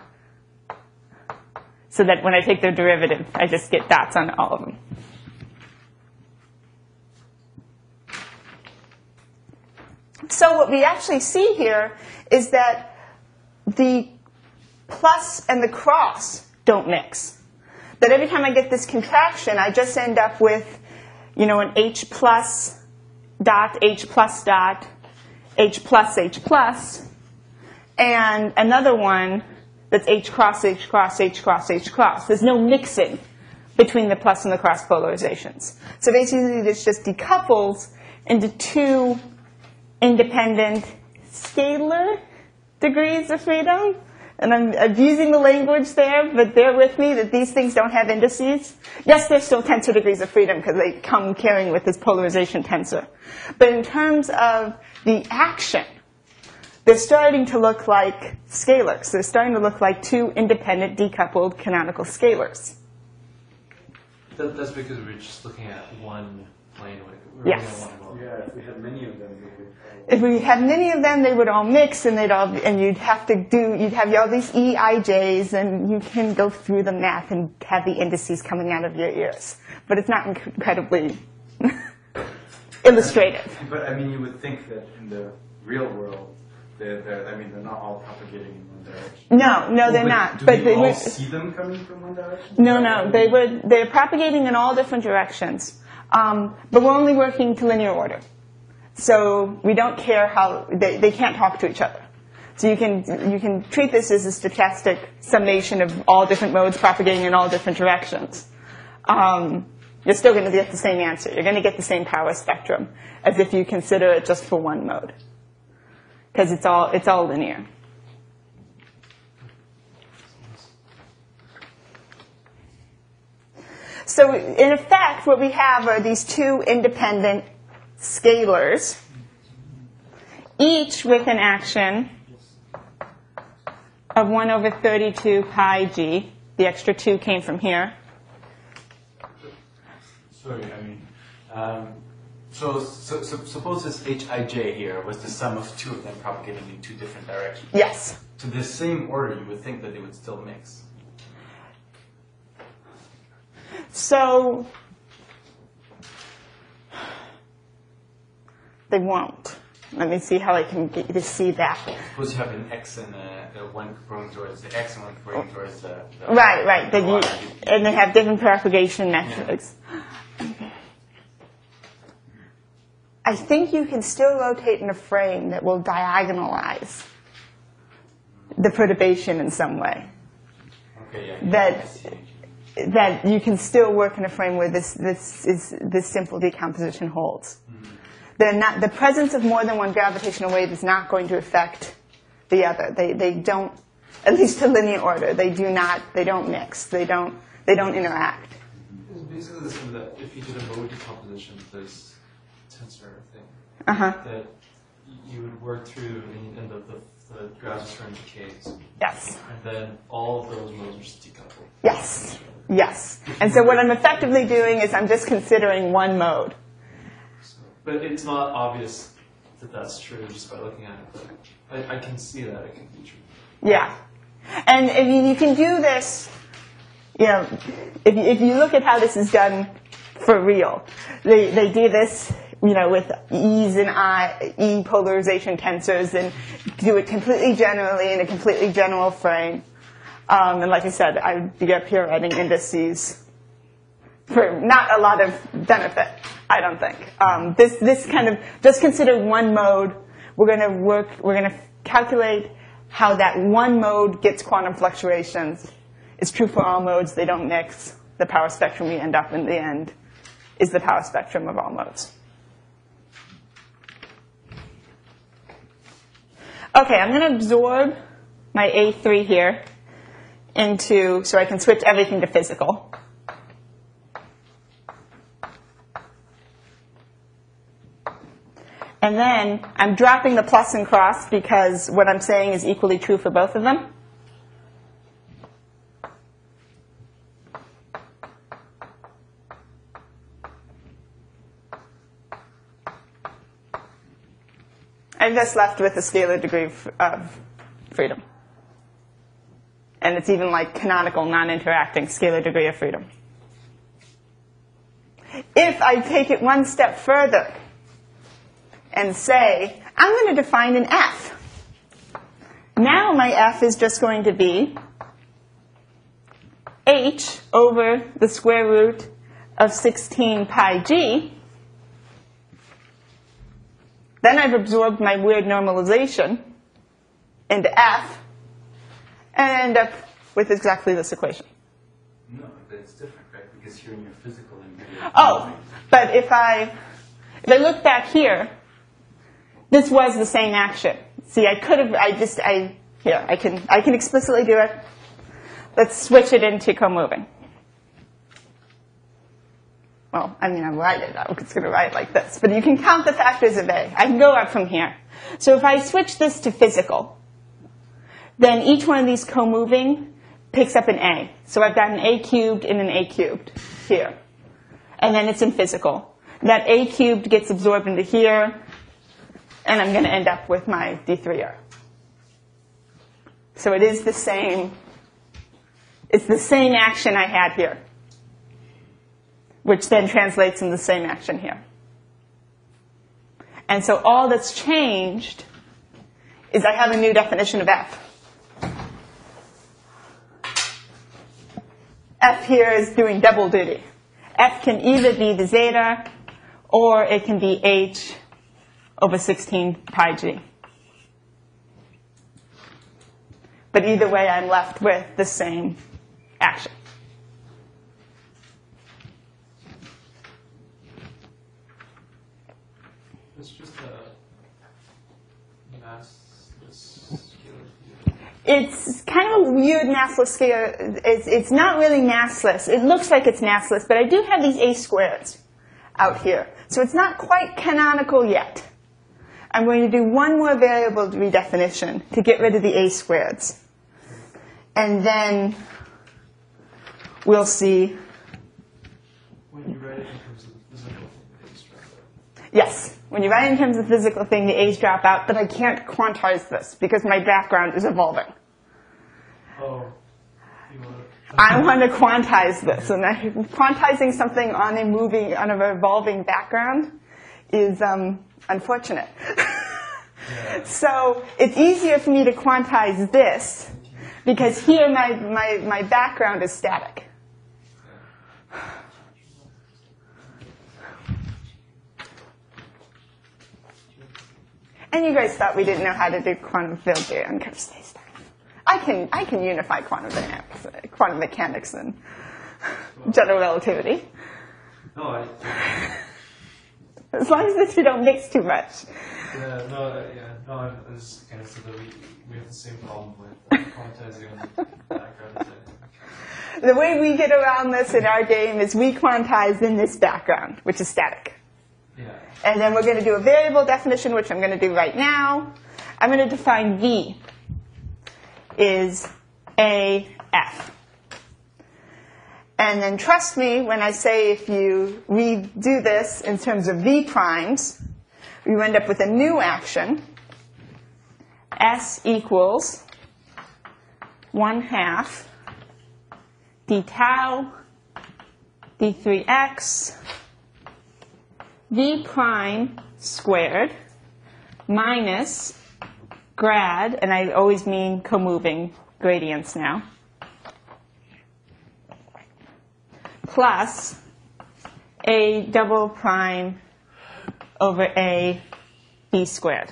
so that when I take their derivative, I just get dots on all of them. So what we actually see here is that the plus and the cross don't mix. That every time I get this contraction, I just end up with, an H plus dot, H plus dot, H plus, H plus, and another one that's H cross, H cross, H cross, H cross. There's no mixing between the plus and the cross polarizations. So basically, this just decouples into two independent scalar degrees of freedom. And I'm abusing the language there, but bear with me that these things don't have indices. Yes, they're still tensor degrees of freedom because they come carrying with this polarization tensor. But in terms of the action, they're starting to look like scalars. They're starting to look like two independent decoupled canonical scalars. That's because we're just looking at one plane. Yes. Yeah, if we had many of them, they would. If we had many of them, they would all mix, and you'd have all these EIJs, and you can go through the math and have the indices coming out of your ears. But it's not incredibly illustrative. But I mean, you would think that in the real world, they're not all propagating in one direction. No, they're not. Do But we all see them coming from one direction? No, they're propagating in all different directions. But we're only working to linear order. So we don't care how, they can't talk to each other. So you can treat this as a stochastic summation of all different modes propagating in all different directions. You're still going to get the same answer. You're going to get the same power spectrum as if you consider it just for one mode. Because it's all linear. So in effect, what we have are these two independent scalars, each with an action of 1 over 32 pi g. The extra 2 came from here. Sorry, so suppose this Hij here was the sum of two of them propagating in two different directions. Yes. To the same order, you would think that they would still mix. So they won't. Let me see how I can get you to see that. Suppose you have an X and one going towards the X and one going towards the Right. the Y. And they have different propagation metrics. I think you can still rotate in a frame that will diagonalize the perturbation in some way. Okay, yeah. That you can still work in a frame where this simple decomposition holds. Mm-hmm. The presence of more than one gravitational wave is not going to affect the other. They don't, at least to linear order, they don't mix. They don't interact. It's basically the same that if you did a mode decomposition of this tensor thing, that you would work through and the graphs turn decays. Yes. And then all of those modes are just decoupled. Yes. And so what I'm effectively doing is I'm just considering one mode. So, but it's not obvious that that's true just by looking at it. But I can see that it can be true. Yeah. And you can do this, if you look at how this is done for real. They do this, with E's and E polarization tensors and do it completely generally in a completely general frame. And like I said, I would be up here adding indices for not a lot of benefit, I don't think. This kind of, just consider one mode. We're going to calculate how that one mode gets quantum fluctuations. It's true for all modes. They don't mix. The power spectrum we end up in the end is the power spectrum of all modes. Okay, I'm going to absorb my A3 here so I can switch everything to physical. And then I'm dropping the plus and cross because what I'm saying is equally true for both of them. I'm just left with a scalar degree of freedom. And it's even like canonical, non-interacting scalar degree of freedom. If I take it one step further and say, I'm going to define an f. Now my f is just going to be h over the square root of 16 pi g. Then I've absorbed my weird normalization into f, and I end up with exactly this equation. No, but it's different, right? Because here in your physical and Oh, but if I look back here, this was the same action. See, I could have, here, I can explicitly do it. Let's switch it into co-moving. Well, I mean, I'm just going to write it like this. But you can count the factors of A. I can go up from here. So if I switch this to physical, then each one of these co-moving picks up an A. So I've got an A cubed and an A cubed here. And then it's in physical. That A cubed gets absorbed into here, and I'm going to end up with my D3R. So it is the same. It's the same action I had here, which then translates in the same action here. And so all that's changed is I have a new definition of F. F here is doing double duty. F can either be the zeta, or it can be h over 16 pi g. But either way, I'm left with the same action. It's just a massless scalar. It's kind of a weird massless scalar. It's not really massless. It looks like it's massless, but I do have these A squareds out here. So it's not quite canonical yet. I'm going to do one more variable redefinition to get rid of the A squareds. And then we'll see. When you write it in terms of the physical thing, the A's drop out. Yes, when you write in terms of physical thing, the A's drop out, but I can't quantize this because my background is evolving. Oh, you want to? I want to quantize this, and quantizing something on an evolving background is unfortunate. Yeah. So it's easier for me to quantize this because here my background is static. And you guys thought we didn't know how to do quantum field theory on curved space-time. I can unify quantum mechanics and general relativity. No, As long as the two don't mix too much. no, I just kind of said that we have the same problem with quantizing background design. The way we get around this in our game is we quantize in this background, which is static. Yeah. And then we're going to do a variable definition, which I'm going to do right now. I'm going to define V is AF. And then trust me when I say if you redo this in terms of V primes, you end up with a new action. S equals 1/2 d tau d3x V prime squared minus grad, and I always mean co-moving gradients now, plus A double prime over A B squared.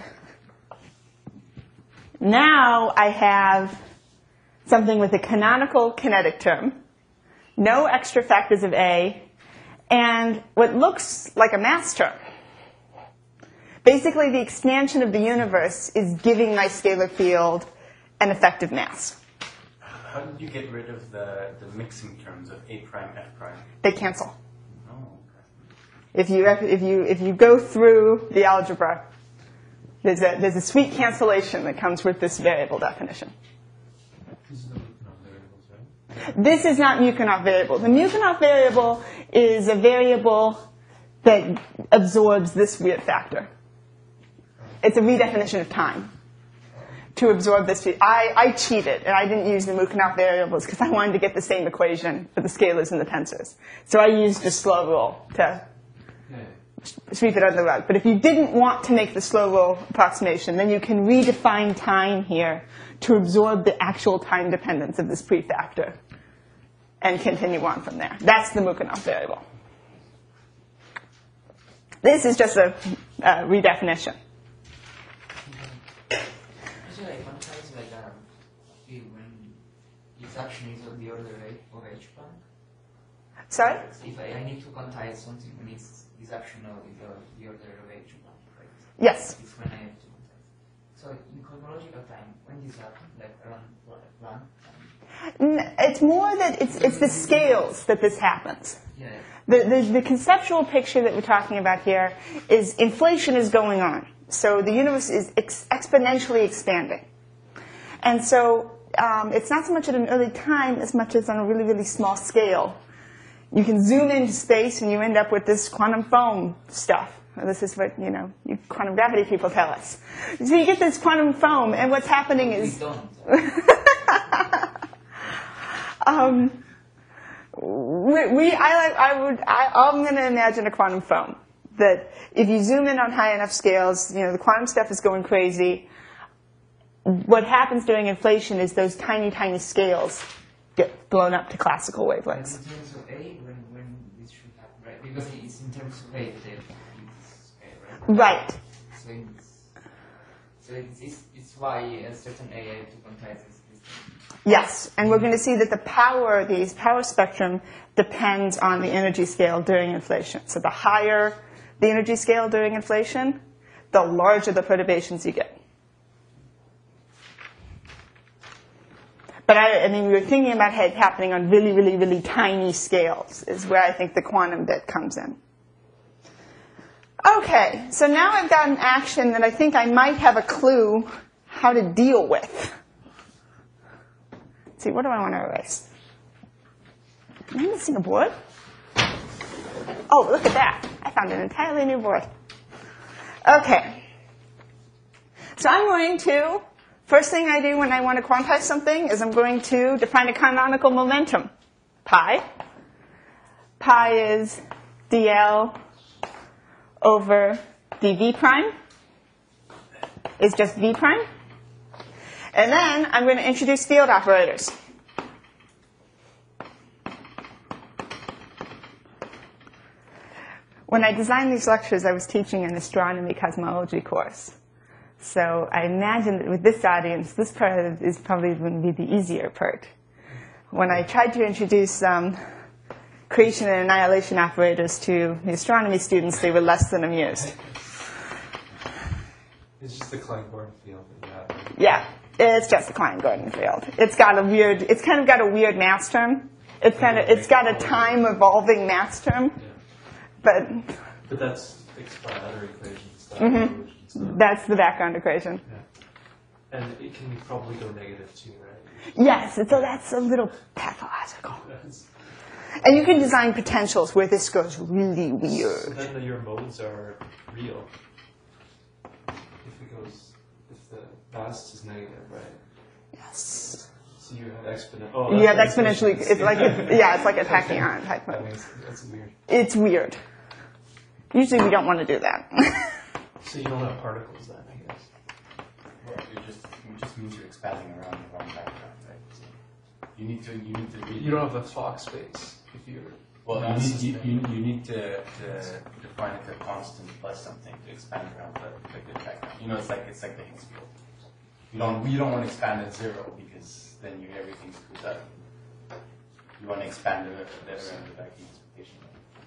Now I have something with a canonical kinetic term, no extra factors of A, and what looks like a mass term. Basically, the expansion of the universe is giving my scalar field an effective mass. How did you get rid of the mixing terms of A prime, F prime? They cancel. Oh, okay. If you go through the algebra, there's a sweet cancellation that comes with this variable definition. These are the Mukhanov variables, right? This is not Mukhanov variable. The Mukhanov variable is a variable that absorbs this weird factor. It's a redefinition of time to absorb this. I cheated, and I didn't use the Mukhanov variables because I wanted to get the same equation for the scalars and the tensors. So I used the slow roll to sweep it under the rug. But if you didn't want to make the slow roll approximation, then you can redefine time here to absorb the actual time dependence of this prefactor and continue on from there. That's the Mukhanov variable. This is just a redefinition. Actually, like one times like when this action is of the order of h bank. Sorry? If I need to quantize something when it's this action of the order of h bank, right? Yes. It's when I have to quantize. So in cosmological time, when this happens, like around one time. It's more that it's the scales that this happens. Yeah. The conceptual picture that we're talking about here is inflation is going on. So the universe is exponentially expanding. And so it's not so much at an early time as much as on a really, really small scale. You can zoom into space and you end up with this quantum foam stuff. This is what, you quantum gravity people tell us. So you get this quantum foam, and what's happening is... I'm going to imagine a quantum foam. That if you zoom in on high enough scales, the quantum stuff is going crazy. What happens during inflation is those tiny, tiny scales get blown up to classical wavelengths. In terms of A, when this should happen, right? Because it's in terms of A that it's A, right? Right. So it's why a certain A have to quantize this. Yes, and we're going to see that the power spectrum depends on the energy scale during inflation. So the higher the energy scale during inflation, the larger the perturbations you get. But I mean, we're thinking about it happening on really, really, really tiny scales is where I think the quantum bit comes in. Okay, so now I've got an action that I think I might have a clue how to deal with. Let's see, what do I want to erase? Am I missing a board? Oh, look at that. I found an entirely new board. Okay. So I'm going to, first thing I do when I want to quantize something is I'm going to define a canonical momentum, pi. Pi is dl over dv prime is just v prime. And then I'm going to introduce field operators. When I designed these lectures, I was teaching an astronomy cosmology course. So I imagine that with this audience, this part is probably going to be the easier part. When I tried to introduce creation and annihilation operators to the astronomy students, they were less than amused. It's just the Klein-Gordon field that you have. Yeah, it's just a Klein-Gordon field. It's kind of got a weird mass term. It's got a time evolving mass term. Yeah. But that's fixed by other equations. That's the background equation. Yeah. And it can probably go negative too, right? Yes, so that's a little pathological. And you can design potentials where this goes really weird. So then your modes are real. If the vast is negative, right? Yes. So you have exponential. You have exponentially. It's like a tachyon type mode. That's weird. It's weird. Usually we don't want to do that. So you don't have particles then, I guess. Well, it just means you're expanding around the wrong background, right? So you need to. You don't have a Fock space if you're. Well, you need to define it a constant plus something to expand around the good background. It's like the Higgs field. You don't want to expand at zero because then everything screws up. You want to expand it around the vacuum expectation.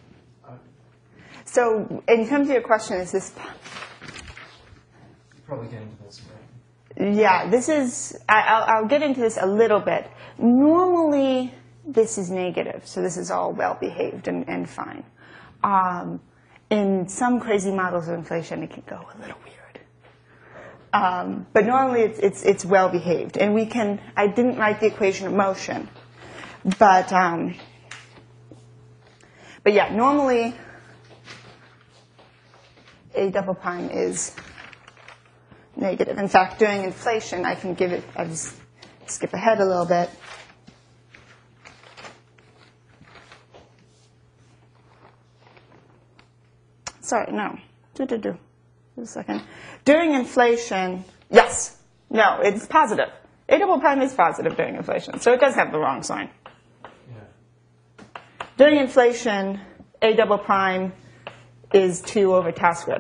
So, in terms of your question, is this? You probably get into this, right? Yeah, this is. I'll get into this a little bit. Normally, this is negative, so this is all well behaved and fine. In some crazy models of inflation, it can go a little weird. But normally, it's well behaved, and we can. I didn't write the equation of motion, but yeah, normally. A double prime is negative. In fact, during inflation, I can give it, I'll just skip ahead a little bit. Sorry, no. Just a second. During inflation, yes. No, it's positive. A double prime is positive during inflation, so it does have the wrong sign. Yeah. During inflation, A double prime is 2 over tau squared.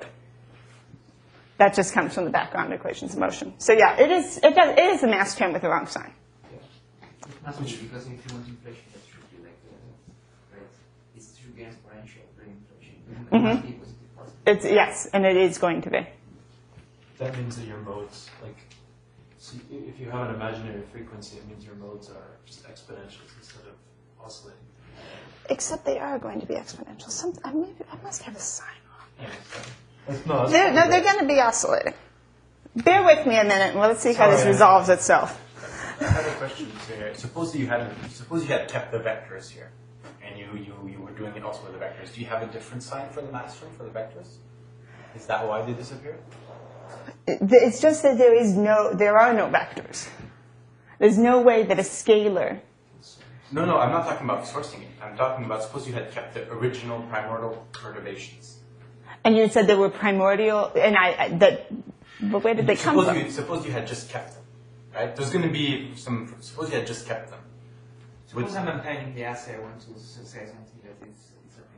That just comes from the background equations of motion. So yeah, it is a mass term with the wrong sign. Not really, because if you want inflation, that should be like right? It should be exponential during inflation. It must be positive, positive. Yes, and it is going to be. That means that your modes, like, so if you have an imaginary frequency, it means your modes are just exponentials instead of oscillating. Except they are going to be exponential. I must have a sign wrong. No, They're going to be oscillating. Bear with me a minute, and let's see how this resolves itself. I have a question here. Suppose you had kept the vectors here, and you were doing it also with the vectors. Do you have a different sign for the mass term for the vectors? Is that why they disappear? It's just that there are no vectors. There's no way that a scalar. No, I'm not talking about sourcing it. I'm talking about suppose you had kept the original primordial perturbations. And you said they were primordial, and but where did they come from? Suppose you had just kept them, right? There's going to be some. Suppose you had just kept them. Suppose I'm maintaining the assay. I want to say something that is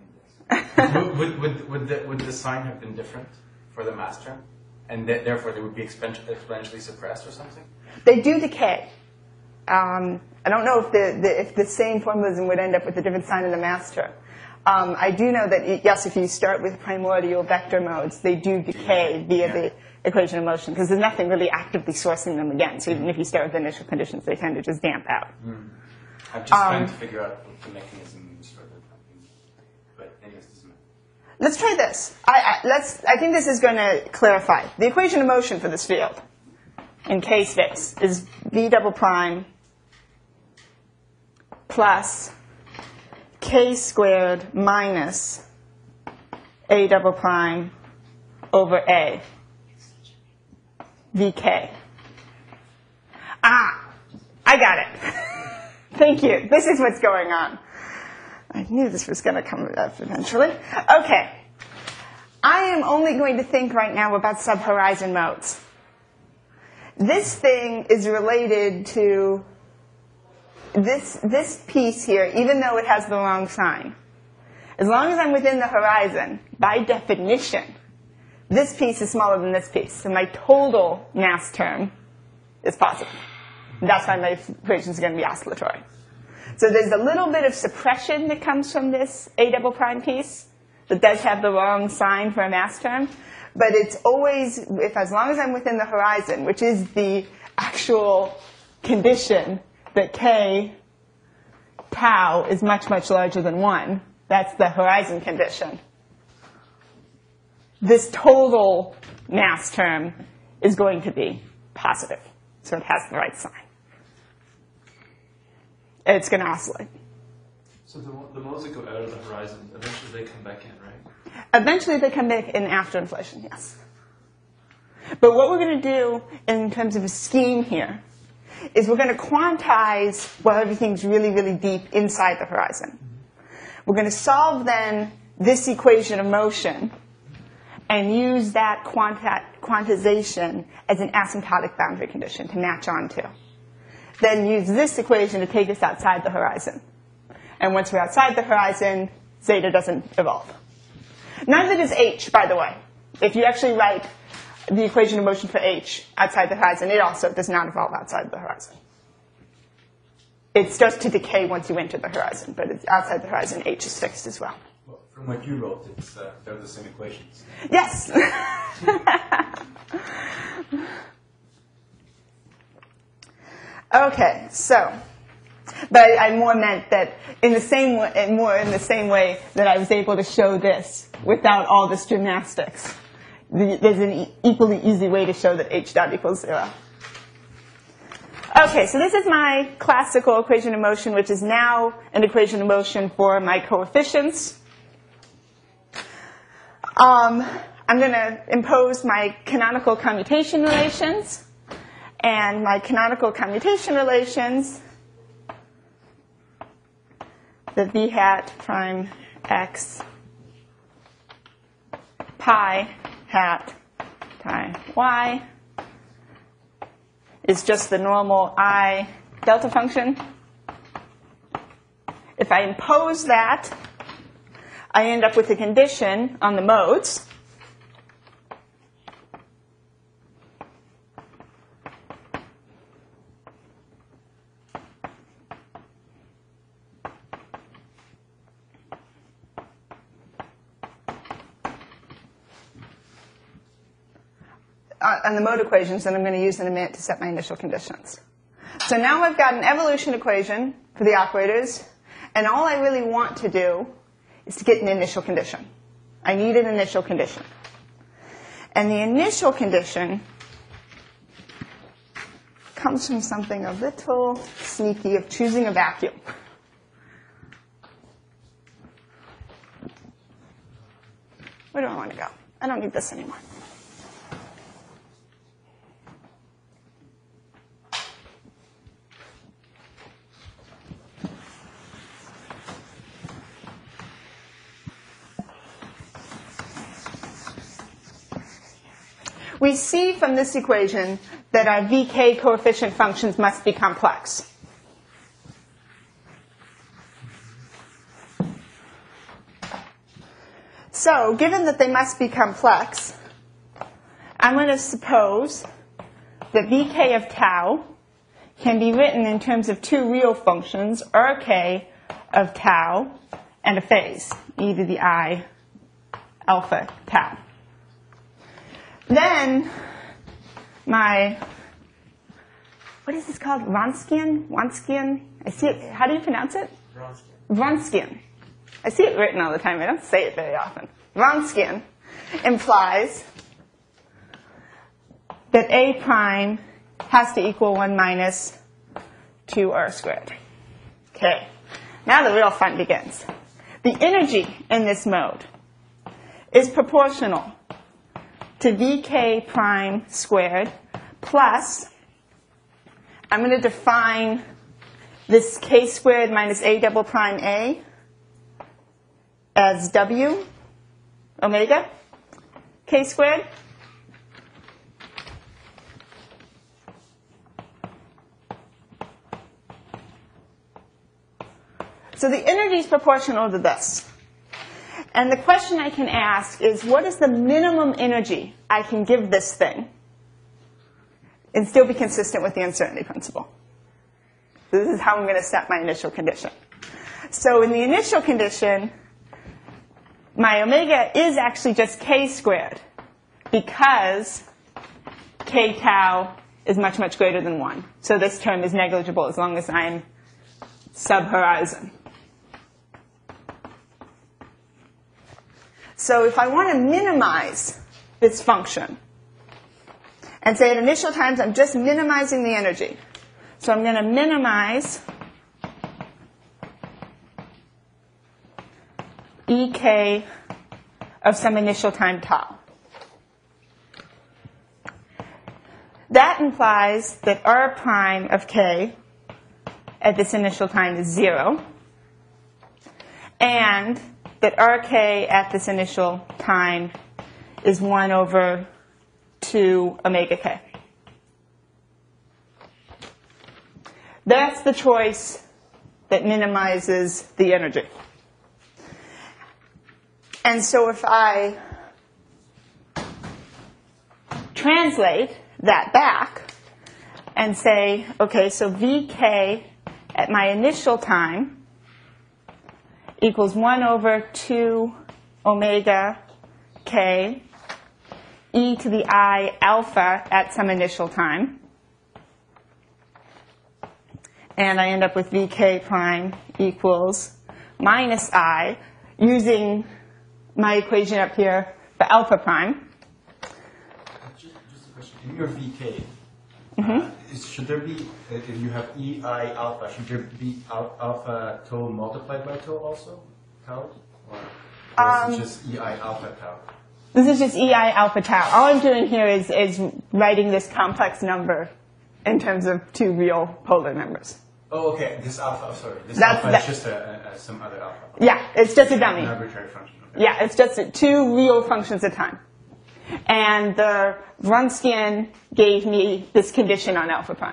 a pain. Would the sign have been different for the mass term, and therefore they would be exponentially suppressed or something? They do decay. I don't know if the same formalism would end up with a different sign in the mass term. I do know that, yes, if you start with primordial vector modes, they do decay via the equation of motion, because there's nothing really actively sourcing them again. So even if you start with initial conditions, they tend to just damp out. I'm just trying to figure out what the mechanism is for the but anyways, this is Let's try this. I think this is going to clarify. The equation of motion for this field in K space is V double prime plus K squared minus A double prime over A VK. I got it. Thank you. This is what's going on. I knew this was going to come up eventually. Okay. I am only going to think right now about subhorizon modes. This thing is related to this piece here, even though it has the wrong sign. As long as I'm within the horizon, by definition, this piece is smaller than this piece. So my total mass term is positive. That's why my equations are going to be oscillatory. So there's a little bit of suppression that comes from this A double prime piece that does have the wrong sign for a mass term. But it's always, as long as I'm within the horizon, which is the actual condition that K tau is much, much larger than 1. That's the horizon condition. This total mass term is going to be positive. So it has the right sign. It's going to oscillate. So the modes that go out of the horizon, eventually they come back in, right? Eventually they come back in after inflation, yes. But what we're going to do in terms of a scheme here is we're going to quantize while everything's really, really deep inside the horizon. We're going to solve then this equation of motion and use that quantization as an asymptotic boundary condition to match onto. Then use this equation to take us outside the horizon. And once we're outside the horizon, zeta doesn't evolve. Neither does h, by the way. If you actually write the equation of motion for h outside the horizon, it also does not evolve outside the horizon. It starts to decay once you enter the horizon, but it's outside the horizon, h is fixed as well. Well, from what you wrote, they're the same equations. Yes. Okay, so, but I more meant that in the same way that I was able to show this without all this gymnastics. There's an equally easy way to show that h dot equals 0. Okay, so this is my classical equation of motion, which is now an equation of motion for my coefficients. I'm going to impose my canonical commutation relations. And my canonical commutation relations, the v hat prime x pi hat pi y, is just the normal I delta function. If I impose that, I end up with a condition on the modes. On the mode equations that I'm going to use in a minute to set my initial conditions. So now I've got an evolution equation for the operators, and all I really want to do is to get an initial condition. I need an initial condition. And the initial condition comes from something a little sneaky of choosing a vacuum. Where do I want to go? I don't need this anymore. We see from this equation that our VK coefficient functions must be complex. So, given that they must be complex, I'm going to suppose that Vk of tau can be written in terms of two real functions, Rk of tau and a phase, e to the I alpha tau. Then my, what is this called? Wronskian? I see it. How do you pronounce it? Wronskian. I see it written all the time. I don't say it very often. Wronskian implies that A prime has to equal 1 minus 2R squared. Okay. Now the real fun begins. The energy in this mode is proportional to Vk prime squared plus, I'm going to define this k squared minus a double prime a as w omega k squared. So the energy is proportional to this. And the question I can ask is, what is the minimum energy I can give this thing and still be consistent with the uncertainty principle? This is how I'm going to set my initial condition. So in the initial condition, my omega is actually just k squared because k tau is much, much greater than 1. So this term is negligible as long as I'm sub-horizon. So if I want to minimize this function and say at initial times I'm just minimizing the energy. So I'm going to minimize Ek of some initial time tau. That implies that R prime of k at this initial time is 0, and that Rk at this initial time is 1 over 2 omega k. That's the choice that minimizes the energy. And so if I translate that back and say, okay, so Vk at my initial time equals 1 over 2 omega k e to the I alpha at some initial time. And I end up with Vk prime equals minus I, using my equation up here for alpha prime. Just a question. In your VK, should there be, if you have EI alpha, should there be alpha tau multiplied by tau also? Tau? Or is it just EI alpha tau? This is just EI alpha tau. All I'm doing here is writing this complex number in terms of two real polar numbers. Oh, okay. This alpha, sorry. This That's- alpha that- is just some other alpha. Yeah, it's just a dummy. An arbitrary function. Okay. Yeah, it's just two real functions at a time. And the Wronskian gave me this condition on alpha prime.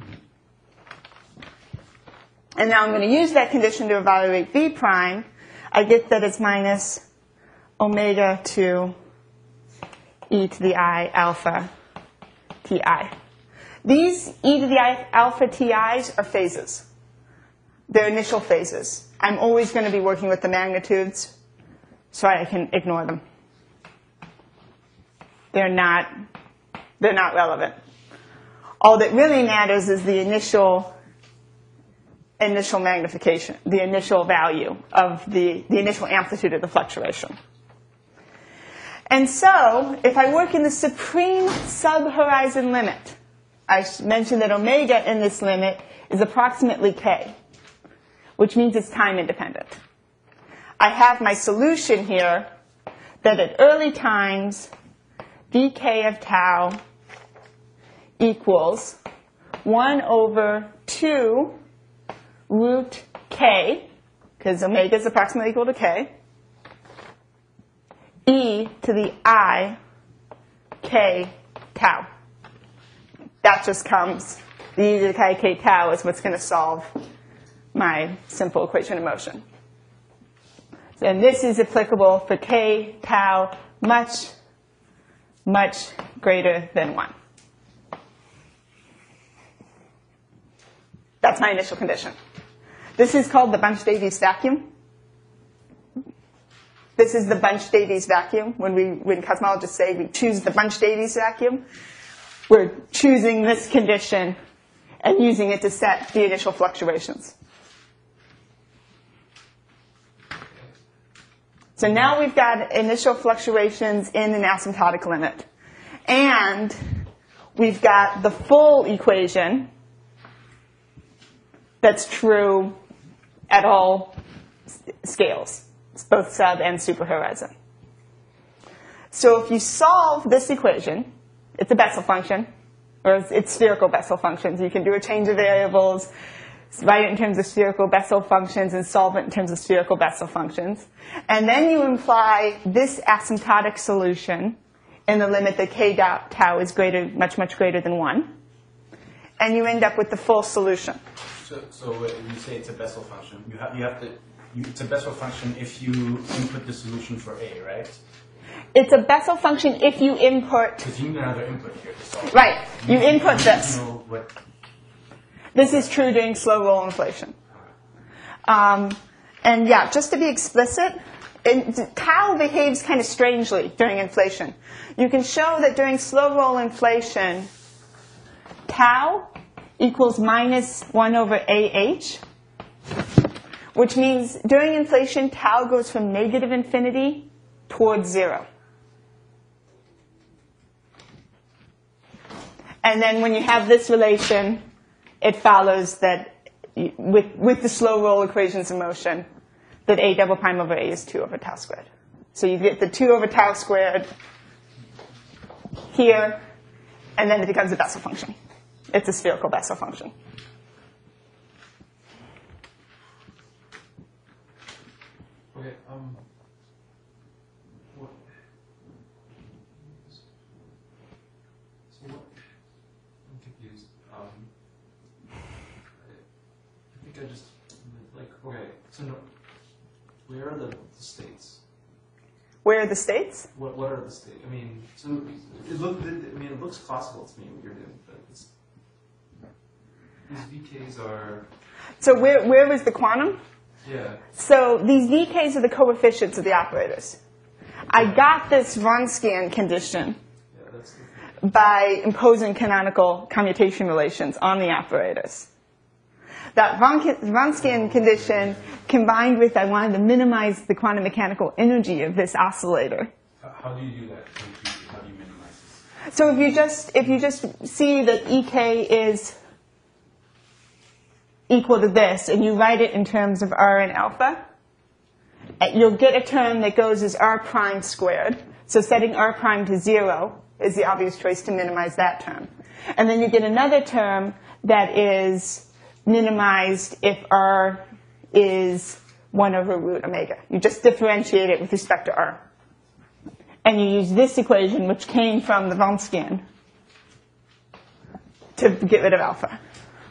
And now I'm going to use that condition to evaluate v prime. I get that it's minus omega to e to the I alpha ti. These e to the I alpha ti's are phases. They're initial phases. I'm always going to be working with the magnitudes, so I can ignore them. They're not relevant. All that really matters is the initial magnification, the initial value of the initial amplitude of the fluctuation. And so, if I work in the supreme subhorizon limit, I mentioned that omega in this limit is approximately k, which means it's time independent. I have my solution here that at early times, dk of tau equals 1 over 2 root k, because omega is approximately equal to k, e to the I k tau. That just comes, the e to the I k tau is what's going to solve my simple equation of motion. And this is applicable for k tau much, much greater than 1. That's my initial condition. This is called the Bunch-Davies vacuum. This is the Bunch-Davies vacuum. When cosmologists say we choose the Bunch-Davies vacuum, we're choosing this condition and using it to set the initial fluctuations. So now we've got initial fluctuations in an asymptotic limit. And we've got the full equation that's true at all scales, both sub and superhorizon. So if you solve this equation, it's a Bessel function, or it's spherical Bessel functions. You can do a change of variables, write it in terms of spherical Bessel functions, and solve it in terms of spherical Bessel functions. And then you imply this asymptotic solution in the limit that k tau is much, much greater than 1. And you end up with the full solution. So when you say it's a Bessel function, it's a Bessel function if you input the solution for A, right? It's a Bessel function if you input. Because you need another input here to solve. Right. You input this. You know what? This is true during slow roll inflation. And yeah, just to be explicit, tau behaves kind of strangely during inflation. You can show that during slow roll inflation, tau equals minus 1 over AH, which means during inflation, tau goes from negative infinity towards 0. And then when you have this relation, it follows that with the slow roll equations of motion, that A double prime over A is 2 over tau squared. So you get the 2 over tau squared here, and then it becomes a Bessel function. It's a spherical Bessel function. Okay, what? So what? I'm confused. I think I just okay. So no, where are the states? Where are the states? What are the states? I mean, so it looks classical to me what you're doing, but it's these VKs are. So where was the quantum? Yeah. So these VKs are the coefficients of the operators. I got this Wronskian condition Yeah, that's the by imposing canonical commutation relations on the operators. That Wronskian condition combined with I wanted to minimize the quantum mechanical energy of this oscillator. How do you do that? How do you minimize this? So if you just see that EK is equal to this, and you write it in terms of R and alpha, you'll get a term that goes as R prime squared. So setting r prime to 0 is the obvious choice to minimize that term. And then you get another term that is minimized if r is 1 over root omega. You just differentiate it with respect to r. And you use this equation, which came from the Wronskian, to get rid of alpha.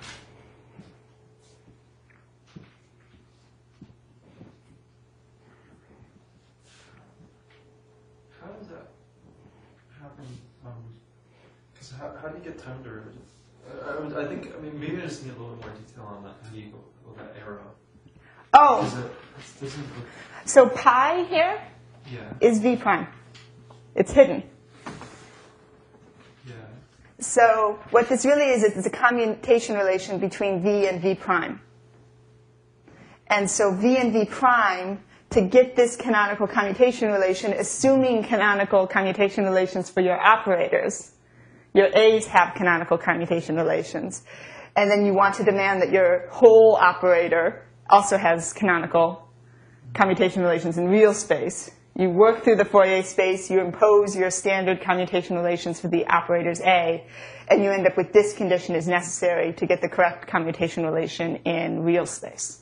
How does that happen? Because how do you get time derivative? I think, maybe I just need a little bit more detail on that. How do you go with that arrow? Oh, It doesn't look, so pi here yeah, is v prime. It's hidden. yeah. So what this really is, it's a commutation relation between v and v prime. And so v and v prime, to get this canonical commutation relation, assuming canonical commutation relations for your operators, your A's have canonical commutation relations. And then you want to demand that your whole operator also has canonical commutation relations in real space. You work through the Fourier space, you impose your standard commutation relations for the operators A, and you end up with this condition is necessary to get the correct commutation relation in real space.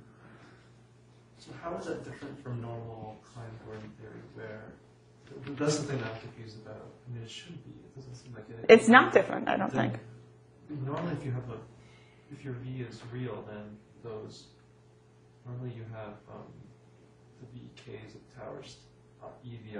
So how is that different from normal Klein-Gordon theory, where that's the thing that I'm confused about? It should be. It doesn't seem like it. It's not different, I don't think. Normally, if your V is real, then normally you have the VKs of towers, EVI,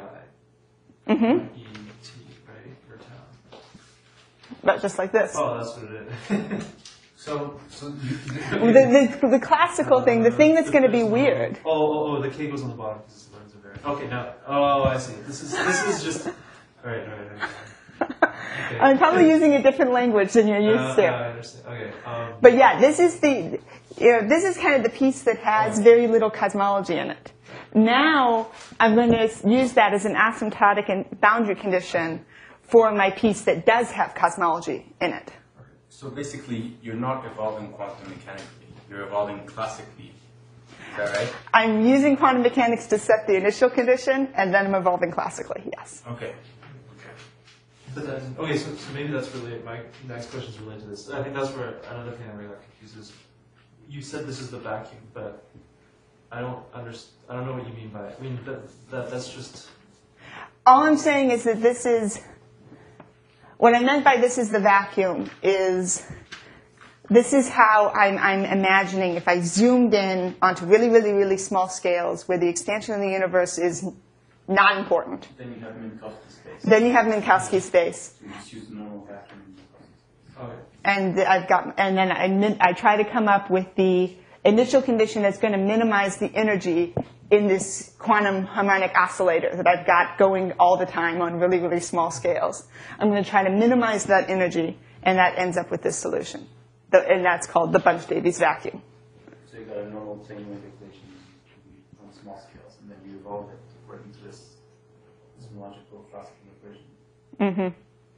ET, right, or tau. But just like this. Oh, that's what it is. So The classical thing, the thing that's going to be weird. Oh, the K goes on the bottom because the lines are very. Okay, now. Oh, I see. This is just. All right. Okay. I'm probably using a different language than you're used to. I understand. Okay. But yeah, this is this is kind of the piece that has very little cosmology in it. Now I'm going to use that as an asymptotic and boundary condition for my piece that does have cosmology in it. So basically, you're not evolving quantum mechanically. You're evolving classically. Is that right? I'm using quantum mechanics to set the initial condition, and then I'm evolving classically, yes. Okay. But then, okay, so maybe that's really, my next question is related to this. I think that's where another thing I really got confused is, you said this is the vacuum, but I don't know what you mean by it. I mean, that's just... All I'm saying is that this is, what I meant by this is the vacuum is, this is how I'm imagining if I zoomed in onto really, really, really small scales where the expansion of the universe is not important. Then you have Minkowski space. Then you have Minkowski space. You just use normal vacuum. Okay. And then I try to come up with the initial condition that's going to minimize the energy in this quantum harmonic oscillator that I've got going all the time on really, really small scales. I'm going to try to minimize that energy, and that ends up with this solution. And that's called the Bunch-Davies vacuum. So you got a normal plane wave equation on small scales, and then you evolve it according to this logical classical equation. Mm-hmm.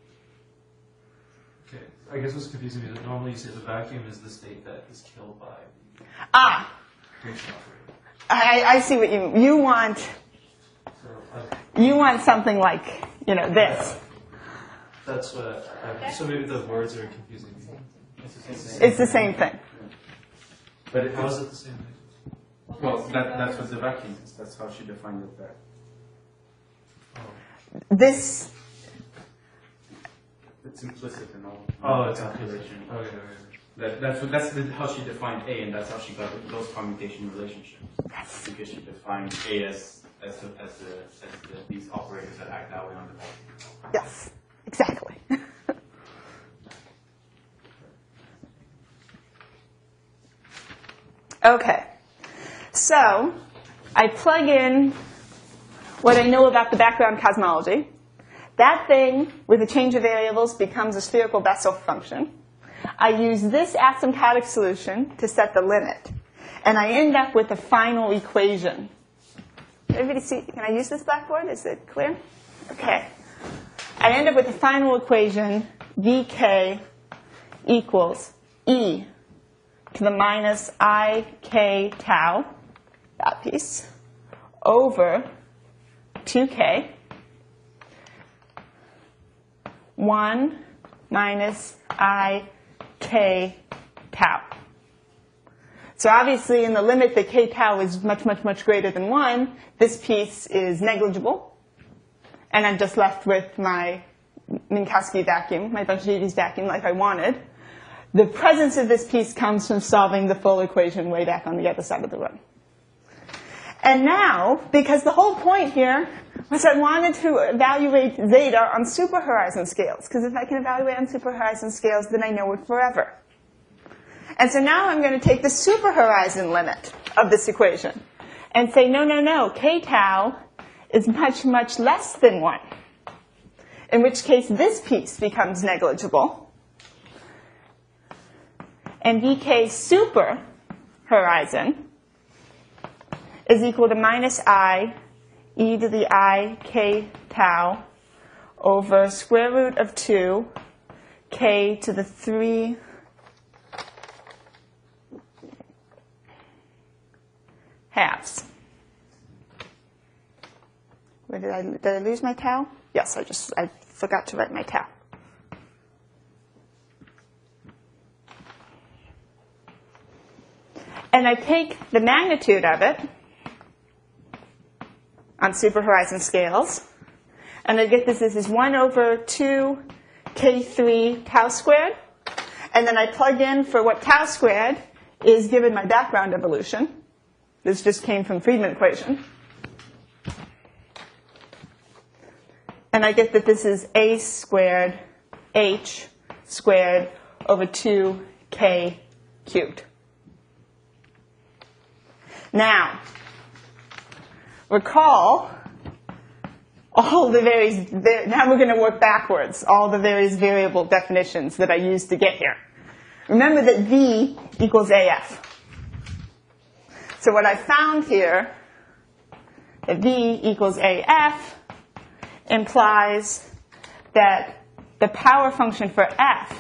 Okay, I guess what's confusing me is that normally you say the vacuum is the state that is killed by Ah, the Gaussian operator. I see what you want. So, You want something like, this. that's what so maybe the words are confusing me. It's the same thing. But How is it the same thing? well, that's what the vacuum is. That's how she defined it there. This, It's implicit in all. Oh, it's calculation. Okay. That's how she defined A, and that's how she got those commutation relationships. Because she defined A as these operators that act that way on the vacuum. yes, exactly. Okay, so I plug in what I know about the background cosmology. That thing, with a change of variables, becomes a spherical Bessel function. I use this asymptotic solution to set the limit. And I end up with a final equation. Everybody see? Can I use this blackboard? Is it clear? Okay. I end up with a final equation, Vk equals E to the minus ik tau, that piece, over 2k 1 minus I k tau. So obviously in the limit that k tau is much, much, much greater than 1, this piece is negligible. And I'm just left with my Minkowski vacuum, my Bunch-Davies vacuum like I wanted. The presence of this piece comes from solving the full equation way back on the other side of the room. And now, because the whole point here was I wanted to evaluate zeta on superhorizon scales, because if I can evaluate on superhorizon scales, then I know it forever. And so now I'm going to take the superhorizon limit of this equation and say, no, no, no, k tau is much, much less than 1, in which case this piece becomes negligible. And vk super horizon is equal to minus I e to the I k tau over square root of 2 k to the 3 halves. Where did I lose my tau? Yes, I forgot to write my tau. And I take the magnitude of it on superhorizon scales, and I get this is 1 over 2 k3 tau squared, and then I plug in for what tau squared is given my background evolution. This just came from Friedman equation. And I get that this is a squared h squared over 2k cubed. Now, recall all the various, now we're going to work backwards, all the various variable definitions that I used to get here. Remember that V equals AF. So what I found here, that V equals AF, implies that the power function for F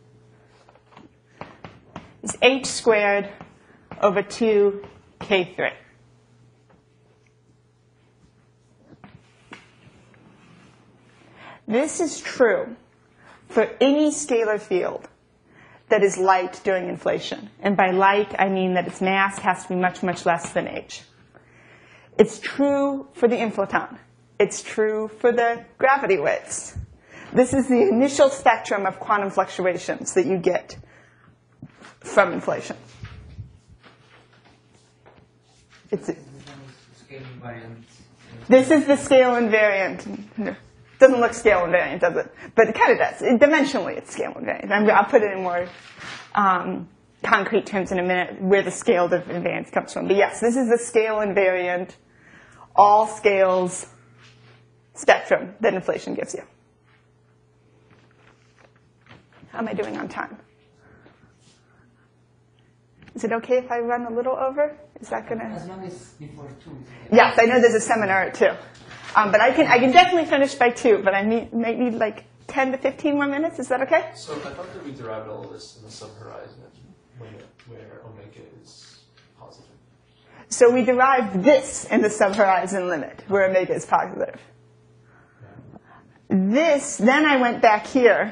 is h squared over 2k3. This is true for any scalar field that is light during inflation. And by light, I mean that its mass has to be much, much less than h. It's true for the inflaton. It's true for the gravity waves. This is the initial spectrum of quantum fluctuations that you get from inflation. It's Scale invariant. This is the scale invariant. Doesn't look scale invariant, does it? But it kind of does. Dimensionally, it's scale invariant. I'll put it in more concrete terms in a minute where the scale of invariance comes from. But yes, this is the scale invariant, all scales spectrum that inflation gives you. How am I doing on time? Is it okay if I run a little over? Is that going to? As long as before 2. Yes, I know there's a seminar at 2. But I can definitely finish by 2, but I may need like 10 to 15 more minutes. Is that okay? So I thought that we derived all of this in the subhorizon where omega is positive. So we derived this in the subhorizon limit, where omega is positive. This, then I went back here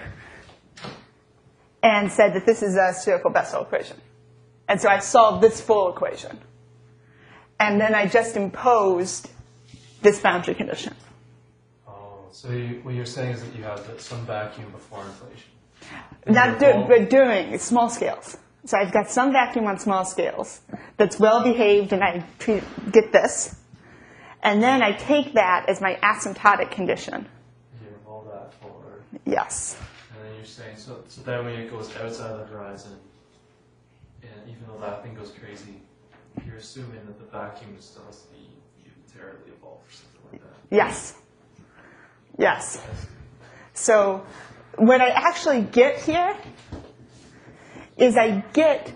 and said that this is a spherical Bessel equation. And so I solved this full equation. And then I just imposed this boundary condition. Oh, so what you're saying is that you have some vacuum before inflation. But during small scales. So I've got some vacuum on small scales that's well behaved, and I get this. And then I take that as my asymptotic condition. You evolve that forward. Yes. And then you're saying, so then when it goes outside of the horizon, and even though that thing goes crazy, you're assuming that the vacuum still has to be unitarily evolved or something like that. Yes. Yes. So what I actually get here is I get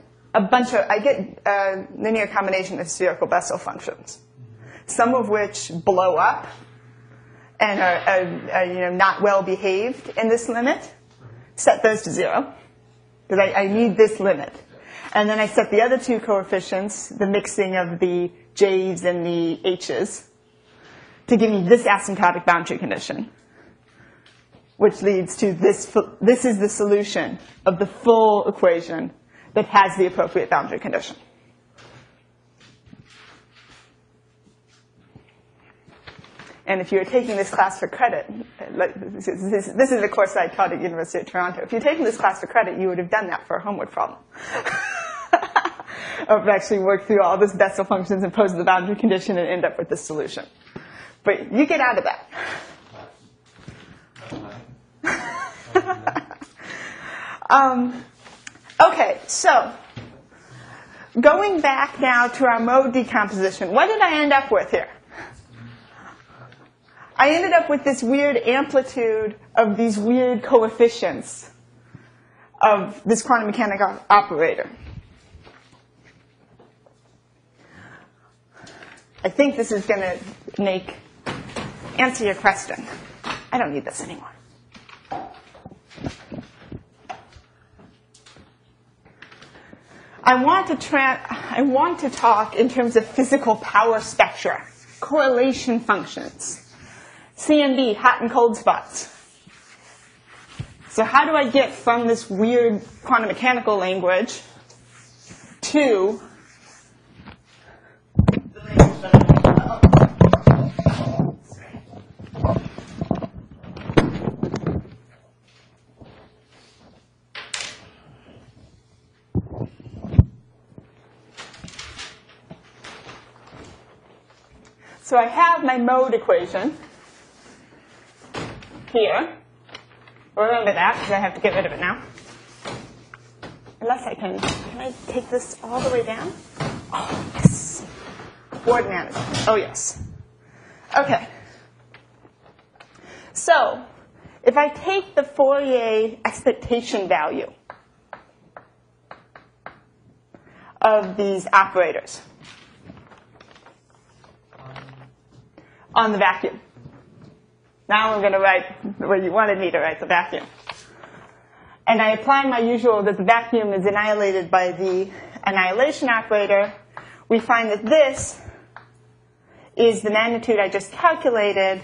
a linear combination of spherical Bessel functions, some of which blow up and are not well behaved in this limit. Set those to 0 because I need this limit. And then I set the other 2 coefficients, the mixing of the J's and the H's, to give me this asymptotic boundary condition. which leads to this. This is the solution of the full equation that has the appropriate boundary condition. And if you're taking this class for credit, like this is a course I taught at University of Toronto. If you're taking this class for credit, you would have done that for a homework problem. Of actually work through all this Bessel functions, impose the boundary condition, and end up with this solution. But you get out of that. Okay, so going back now to our mode decomposition, what did I end up with here? I ended up with this weird amplitude of these weird coefficients of this quantum mechanical operator. I think this is going to answer your question. I don't need this anymore. I want to talk in terms of physical power spectra, correlation functions. CMB, hot and cold spots. So how do I get from this weird quantum mechanical language to the language that So I have my mode equation here. Remember that, because I have to get rid of it now. Unless I can I take this all the way down? Oh, yes. Word management. Oh, yes. Okay. So, if I take the Fourier expectation value of these operators on the vacuum. Now I'm going to write where you wanted me to write the vacuum. And I apply my usual that the vacuum is annihilated by the annihilation operator. We find that this is the magnitude I just calculated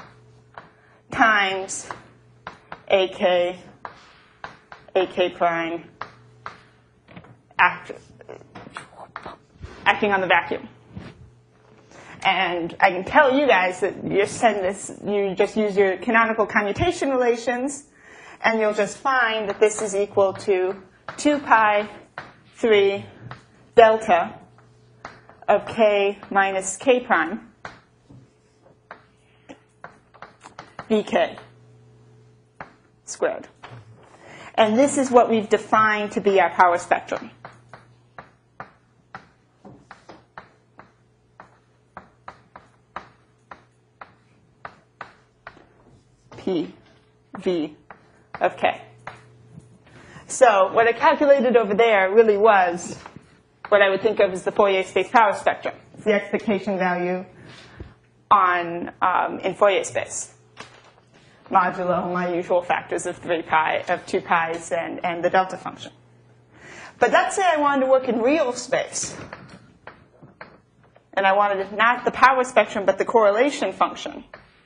times AK prime acting on the vacuum. And I can tell you guys that you just use your canonical commutation relations, and you'll just find that this is equal to 2 pi 3 delta of k minus k prime bk squared. And this is what we've defined to be our power spectrum. P V of k. So what I calculated over there really was what I would think of as the Fourier space power spectrum. It's the expectation value on in Fourier space, modulo my usual factors of 2 pi's, and the delta function. But let's say I wanted to work in real space, and I wanted not the power spectrum but the correlation function.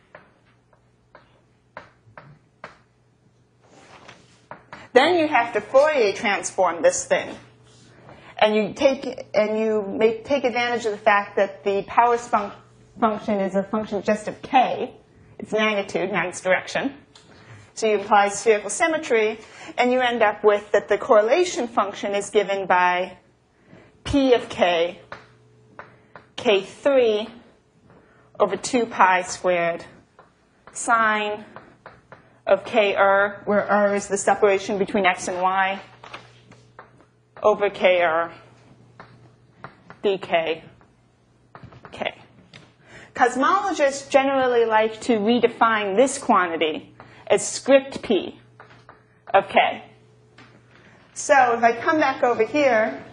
Then you have to Fourier transform this thing, and you take advantage of the fact that the power function is a function just of k, its magnitude, not its direction. So you apply spherical symmetry, and you end up with that the correlation function is given by p of k, k3 over 2 pi squared sine of k-er, where is the separation between x and y, over k-er dk k. Cosmologists generally like to redefine this quantity as script p of k. So if I come back over here,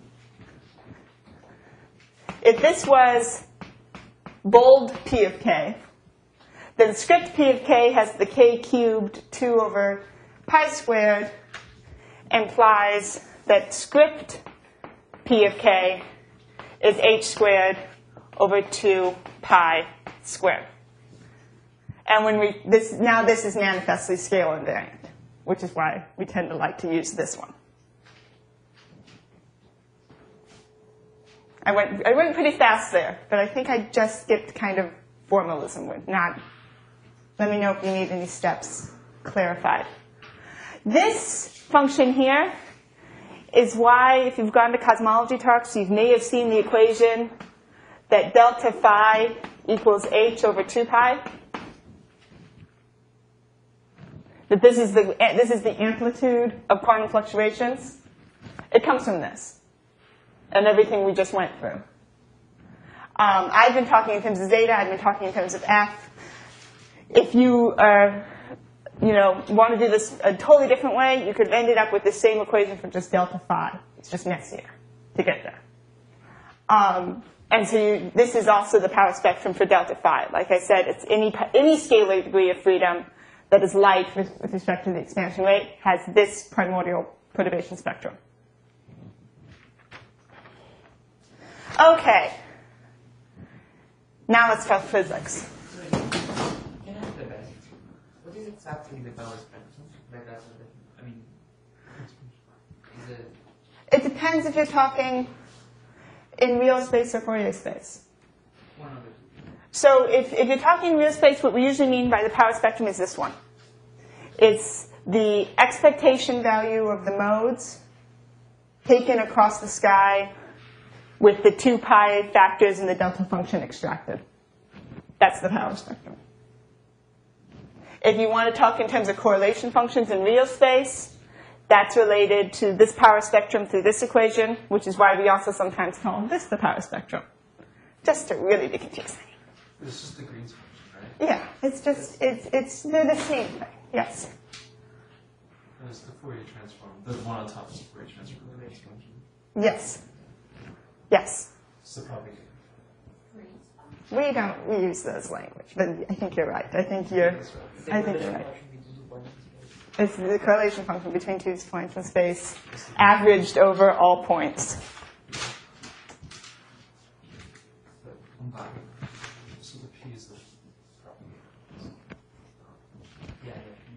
if this was bold p of k, then script p of k has the k cubed 2 over pi squared, implies that script p of k is h squared over 2 pi squared. And now this is manifestly scale invariant, which is why we tend to like to use this one. I went pretty fast there, but I think I just skipped kind of formalism with not. Let me know if you need any steps clarified. This function here is why, if you've gone to cosmology talks, you may have seen the equation that delta phi equals h over 2 pi. That this is the amplitude of quantum fluctuations. It comes from this and everything we just went through. I've been talking in terms of zeta. I've been talking in terms of f. If you want to do this a totally different way, you could have ended up with the same equation for just delta phi. It's just messier to get there. And so this is also the power spectrum for delta phi. Like I said, it's any scalar degree of freedom that is light with respect to the expansion rate has this primordial perturbation spectrum. Okay. Now let's talk physics. Can I have the best? What is exactly the power spectrum? I mean, is it? It depends if you're talking in real space or Fourier space. One of the two. So if you're talking real space, what we usually mean by the power spectrum is this one. It's the expectation value of the modes taken across the sky with the 2 pi factors in the delta function extracted. That's the power spectrum. If you want to talk in terms of correlation functions in real space, that's related to this power spectrum through this equation, which is why we also sometimes call this the power spectrum, just to really be confusing. It's just the Green's function, right? Yeah, it's just, they're the same thing, yes. It's the Fourier transform. The one on top is the Fourier transform. Yes. Yes. So probably. We use those language, but I think you're right. I think you're right. It's the correlation function between two points in space, averaged over all points. So the P is the problem. Yeah.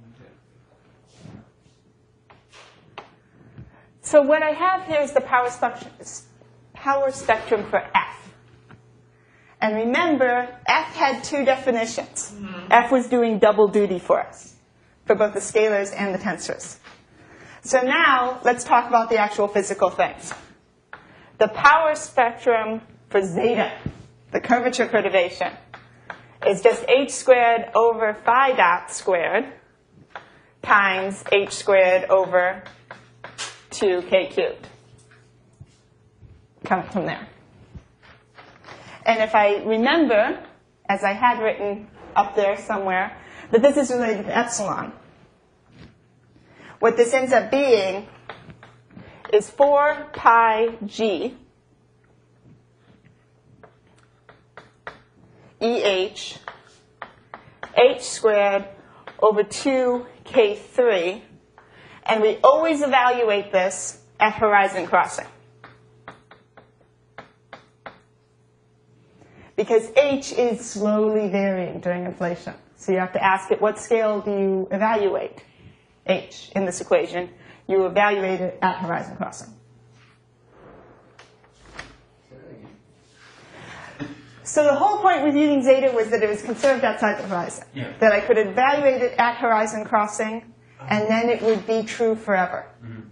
So what I have here is the power spectrum for F. And remember, F had two definitions. F was doing double duty for us, for both the scalars and the tensors. So now, let's talk about the actual physical things. The power spectrum for zeta, the curvature perturbation, is just h squared over phi dot squared times h squared over 2k cubed. Coming from there. And if I remember, as I had written up there somewhere, that this is related to epsilon, what this ends up being is 4 pi g EH h squared over 2k3, and we always evaluate this at horizon crossing. Because h is slowly varying during inflation. So you have to ask at what scale do you evaluate h in this equation? You evaluate it at horizon crossing. So the whole point with using zeta was that it was conserved outside the horizon. Yeah. That I could evaluate it at horizon crossing, and then it would be true forever.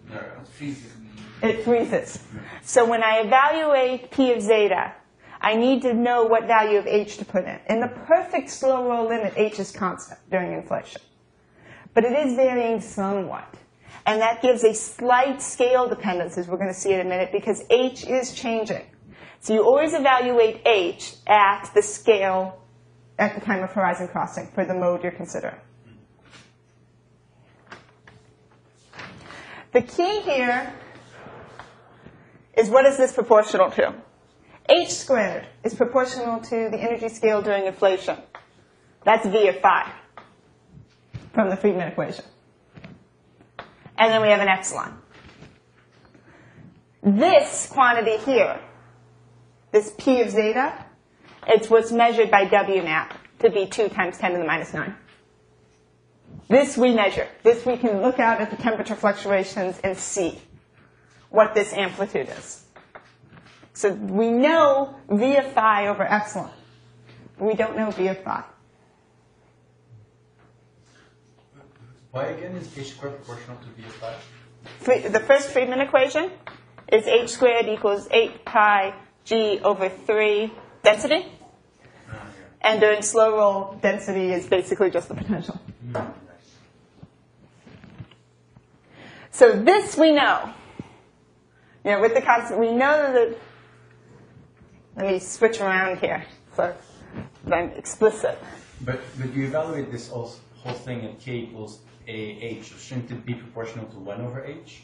It freezes. So when I evaluate P of zeta, I need to know what value of h to put in. In the perfect slow roll limit, h is constant during inflation. But it is varying somewhat. And that gives a slight scale dependence, as we're going to see in a minute, because h is changing. So you always evaluate h at the scale at the time of horizon crossing for the mode you're considering. The key here is what is this proportional to? H squared is proportional to the energy scale during inflation. That's V of phi from the Friedmann equation. And then we have an epsilon. This quantity here, this P of zeta, it's what's measured by W nap to be 2 times 10 to the minus 9. This we measure. This we can look out at the temperature fluctuations and see what this amplitude is. So we know V of phi over epsilon. We don't know V of phi. Why again is h squared proportional to v of phi? The first Friedmann equation is h squared equals 8 pi g over 3 density. And during slow roll, density is basically just the potential. So this we know. You know, with the constant, we know that. Let me switch around here so that I'm explicit. But you evaluate this whole thing at k equals ah. Shouldn't it be proportional to 1 over h?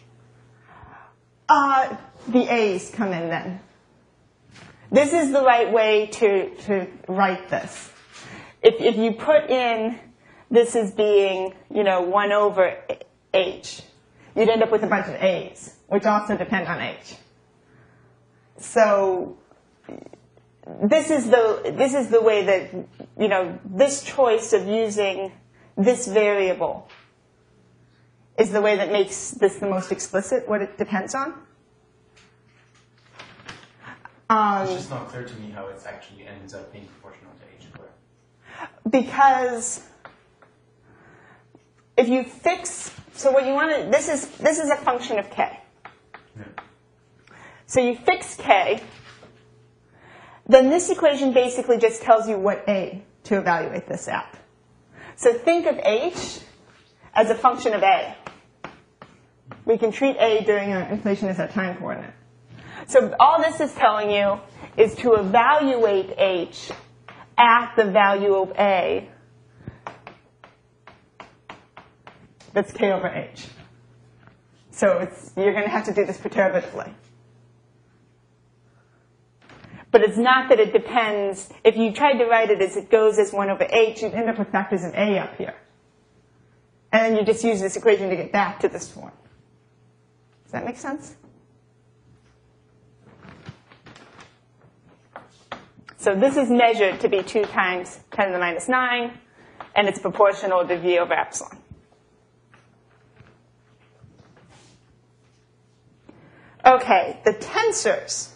The a's come in then. This is the right way to write this. If you put in this as being, 1 over h, you'd end up with a bunch of a's, which also depend on h. So this is the way that, this choice of using this variable is the way that makes this the most explicit, what it depends on. It's just not clear to me how it actually ends up being proportional to h squared. Because if you fix, so what you want to, this is a function of k. Yeah. So you fix k, then this equation basically just tells you what a to evaluate this at. So think of h as a function of a. We can treat a during our inflation as our time coordinate. So all this is telling you is to evaluate h at the value of a that's k over h. So you're going to have to do this perturbatively. But it's not that it depends. If you tried to write it as it goes as 1 over h, you'd end up with factors of a up here. And then you just use this equation to get back to this form. Does that make sense? So this is measured to be 2 times 10 to the minus 9, and it's proportional to v over epsilon. Okay, the tensors.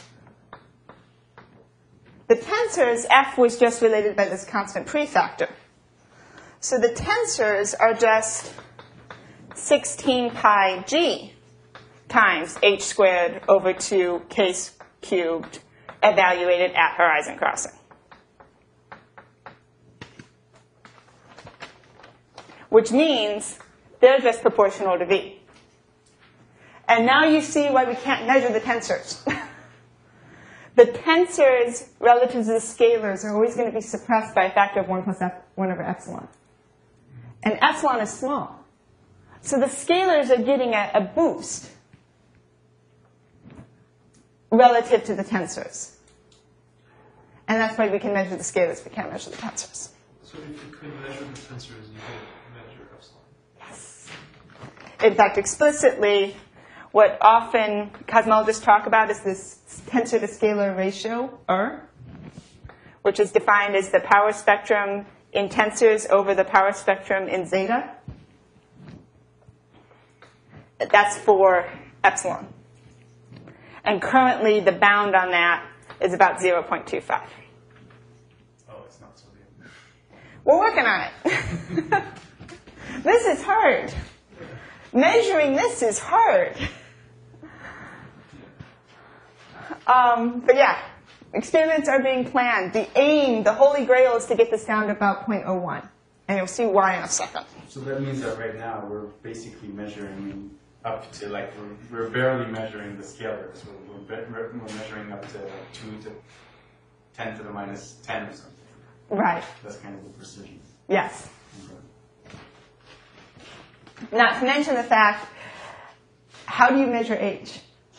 The tensors, f was just related by this constant prefactor. So the tensors are just 16 pi g times h squared over 2 k cubed evaluated at horizon crossing. Which means they're just proportional to v. And now you see why we can't measure the tensors. The tensors relative to the scalars are always going to be suppressed by a factor of 1 plus 1 over epsilon. And epsilon is small. So the scalars are getting a boost relative to the tensors. And that's why we can measure the scalars, we can't measure the tensors. So if you could measure the tensors, you could measure epsilon. Yes. In fact, explicitly, what often cosmologists talk about is this tensor to scalar ratio, which is defined as the power spectrum in tensors over the power spectrum in zeta. That's for epsilon. And currently, the bound on that is about 0.25. Oh, it's not so good. We're working on it. This is hard. Measuring this is hard. But yeah, experiments are being planned. The aim, the holy grail, is to get this down to about 0.01. And you'll see why in a second. So that means that right now we're basically measuring up to, like, we're barely measuring the scalars. We're measuring up to 2 to 10 to the minus 10 or something. Right. That's kind of the precision. Yes. Okay. Not to mention the fact, how do you measure h?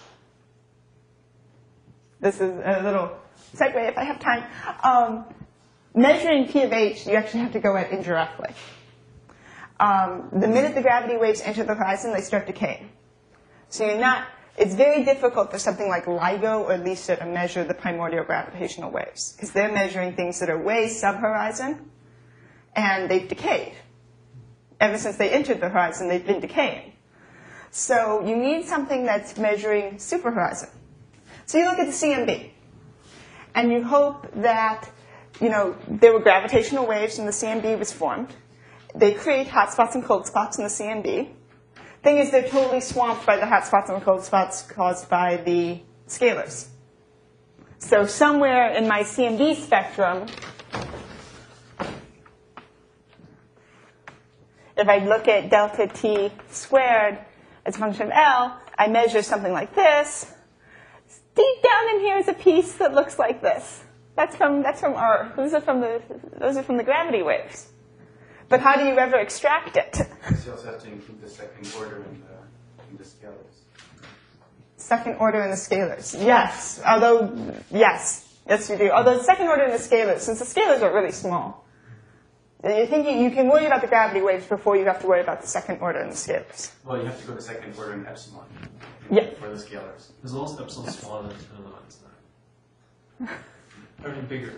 This is a little segue if I have time. Measuring p of h, you actually have to go at indirectly. The minute the gravity waves enter the horizon, they start decaying. So you're not, It's very difficult for something like LIGO or LISA to measure the primordial gravitational waves, because they're measuring things that are way sub-horizon, and they've decayed. Ever since they entered the horizon, they've been decaying. So you need something that's measuring super-horizon. So you look at the CMB, and you hope that, there were gravitational waves and the CMB was formed. They create hot spots and cold spots in the CMB. Thing is, they're totally swamped by the hot spots and cold spots caused by the scalars. So somewhere in my CMB spectrum, if I look at delta T squared as a function of L, I measure something like this. Deep down in here is a piece that looks like this. That's from Earth. Those are from the gravity waves. But how do you ever extract it? You also have to include the second order in the scalars. Second order in the scalars. Yes. Yes, you do. Although the second order in the scalars, since the scalars are really small, you think you can worry about the gravity waves before you have to worry about the second order in the scalars. Well, you have to go to second order in epsilon. Yeah. For the scalars. As long as epsilon is smaller than 10 to the minus 9. Or even bigger.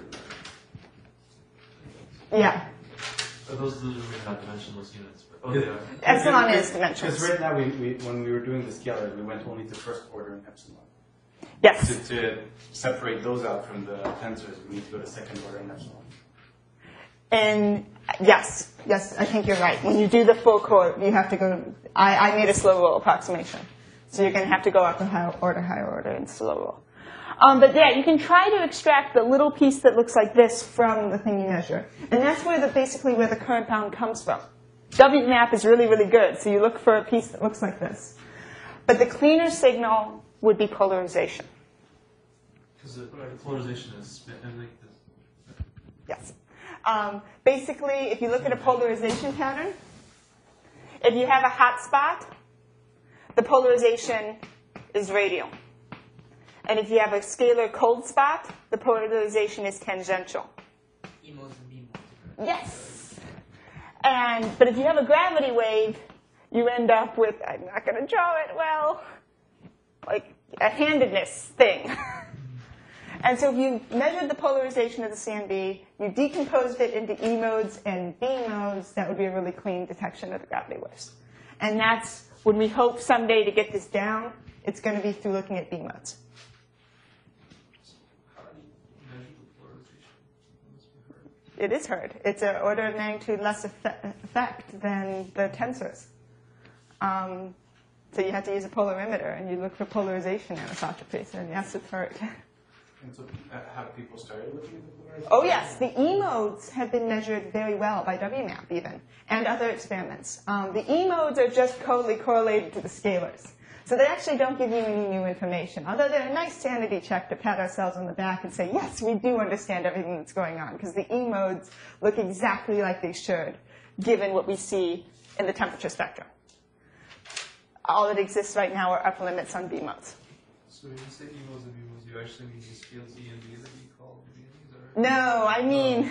Yeah. Are those the not dimensionless units? Oh, they are. Epsilon is dimensionless. Because right now, when we were doing the scalars, we went only to first order in epsilon. Yes. To separate those out from the tensors, we need to go to second order in epsilon. And yes, I think you're right. When you do the full chord, you have to go. I made a slow roll approximation, so you're going to have to go up a higher order, in slow roll. But yeah, you can try to extract the little piece that looks like this from the thing you measure, and that's basically where the current bound comes from. WMAP is really, really good, so you look for a piece that looks like this. But the cleaner signal would be polarization. Because the polarization is spin like this. Yes. Basically, if you look at a polarization pattern, if you have a hot spot, the polarization is radial. And if you have a scalar cold spot, the polarization is tangential. Emos and BMOS. Yes. But if you have a gravity wave, you end up with, I'm not going to draw it well, like a handedness thing. And so if you measured the polarization of the CMB, you decomposed it into E modes and B modes, that would be a really clean detection of the gravity waves. And that's when we hope someday to get this down, it's going to be through looking at B modes. How do you measure the polarization? It must be hard. It is heard. It's an order of magnitude less effect than the tensors. So you have to use a polarimeter, and you look for polarization anisotropy. And yes, it's heard. And so have people started looking at the polarization? Oh yes, the E modes have been measured very well by WMAP even, and other experiments. The E modes are just totally correlated to the scalars. So they actually don't give you any new information, although they're a nice sanity check to pat ourselves on the back and say, yes, we do understand everything that's going on, because the E modes look exactly like they should, given what we see in the temperature spectrum. All that exists right now are upper limits on B modes. So when you say emos and BMOS, you actually mean these fields E and B that you call BMOS? No, I mean,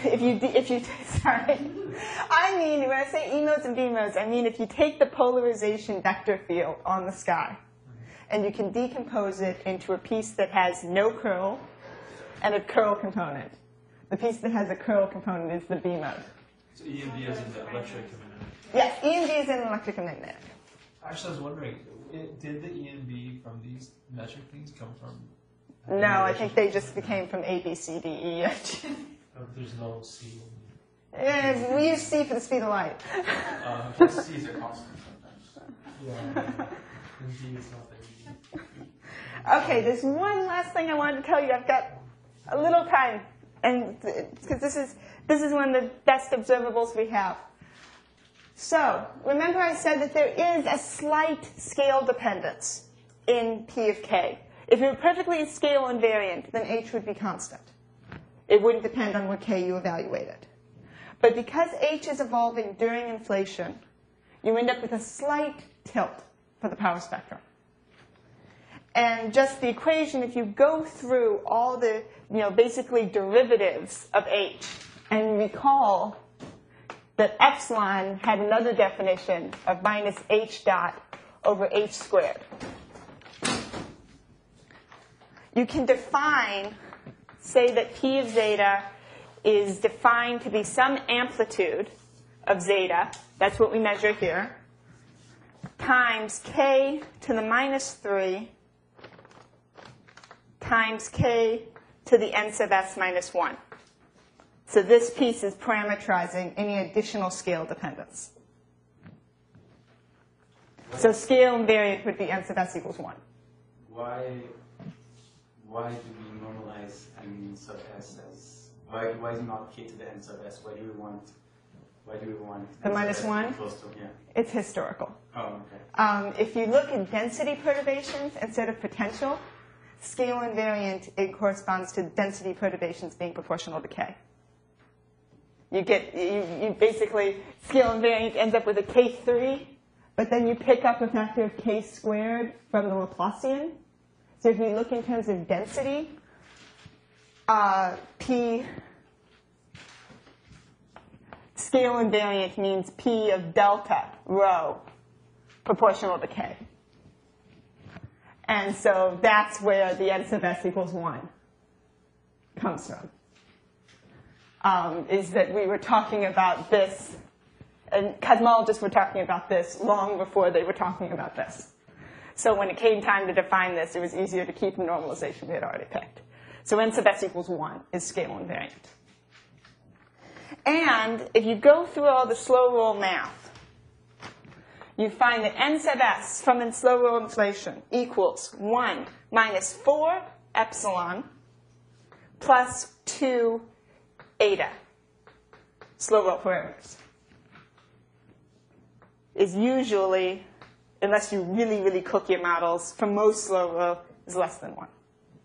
I mean, when I say E modes and B modes, I mean if you take the polarization vector field on the sky, and you can decompose it into a piece that has no curl and a curl component. The piece that has a curl component is the B mode. So E and B is in the electromagnetic. Yes, E and B is in electromagnetic. Actually, I was wondering, did the E and B from these metric things come from? No, I think they just became from A, B, C, D, E, F, G. There's no C. We use C for the speed of light. C's are constant sometimes. Yeah. And D is not there. Okay, there's one last thing I wanted to tell you. I've got a little time, and because this is one of the best observables we have. So remember I said that there is a slight scale dependence in P of K. If it were perfectly scale invariant, then H would be constant. It wouldn't depend on what K you evaluated. But because H is evolving during inflation, you end up with a slight tilt for the power spectrum. And just the equation, if you go through all the, basically derivatives of H, and recall that epsilon had another definition of minus H dot over H squared. you can define, say that P of zeta is defined to be some amplitude of zeta, that's what we measure here, times k to the minus 3 times k to the n sub s minus 1. So this piece is parameterizing any additional scale dependence. So scale invariant would be n sub s equals 1. Why do we normalize n sub s as, why is it not k to the n sub s? Why do we want The n minus sub s 1? close to, yeah. It's historical. Oh, okay. If you look at density perturbations instead of potential, scale invariant, it corresponds to density perturbations being proportional to k. You basically, scale invariant ends up with a k3, but then you pick up a factor of k squared from the Laplacian. So if you look in terms of density, P scale invariant means P of delta rho proportional to k. And so that's where the n sub s equals 1 comes from. Is that we were talking about this, and cosmologists were talking about this long before they were talking about this. So when it came time to define this, it was easier to keep the normalization we had already picked. So n sub s equals 1 is scale invariant. And if you go through all the slow roll math, you find that n sub s from the slow roll inflation equals 1 minus 4 epsilon plus 2 eta, slow roll parameters, is usually, unless you really, really cook your models, for most slow roll, is less than 1.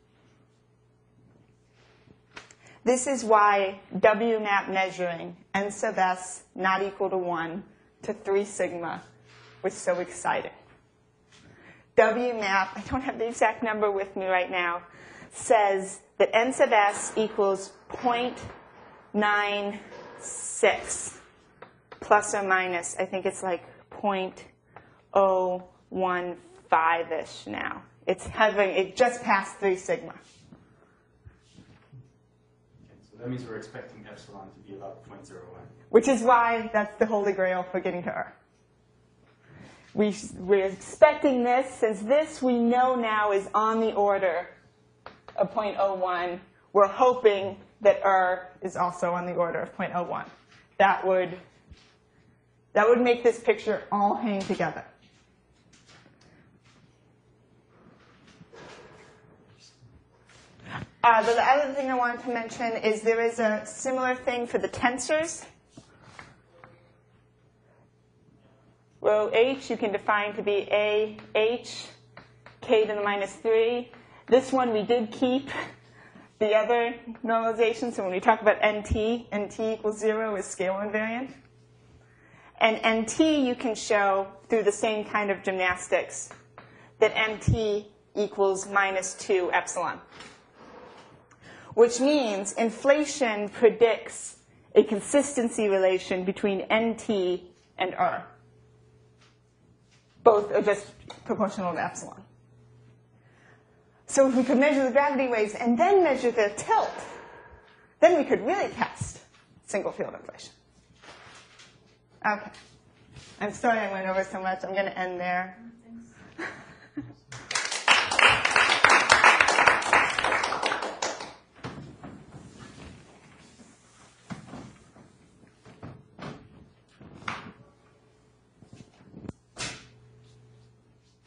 This is why WMAP measuring n sub s not equal to 1 to 3 sigma was so exciting. WMAP, I don't have the exact number with me right now, says that n sub s equals 0.96 plus or minus, I think it's like 0.015-ish now. It just passed 3 sigma. So that means we're expecting epsilon to be about 0.01. Which is why that's the holy grail for getting to R. We're expecting this, since this we know now is on the order of 0.01, we're hoping that R is also on the order of 0.01. That would make this picture all hang together. The other thing I wanted to mention is there is a similar thing for the tensors. Rho h you can define to be a h k to the minus 3. This one we did keep the other normalization. So when we talk about nt equals 0 is scale invariant. And nt you can show through the same kind of gymnastics that nt equals minus 2 epsilon. Which means inflation predicts a consistency relation between nt and r. Both are just proportional to epsilon. So if we could measure the gravity waves and then measure their tilt, then we could really test single field inflation. Okay. I'm sorry I went over so much. I'm going to end there. Thanks.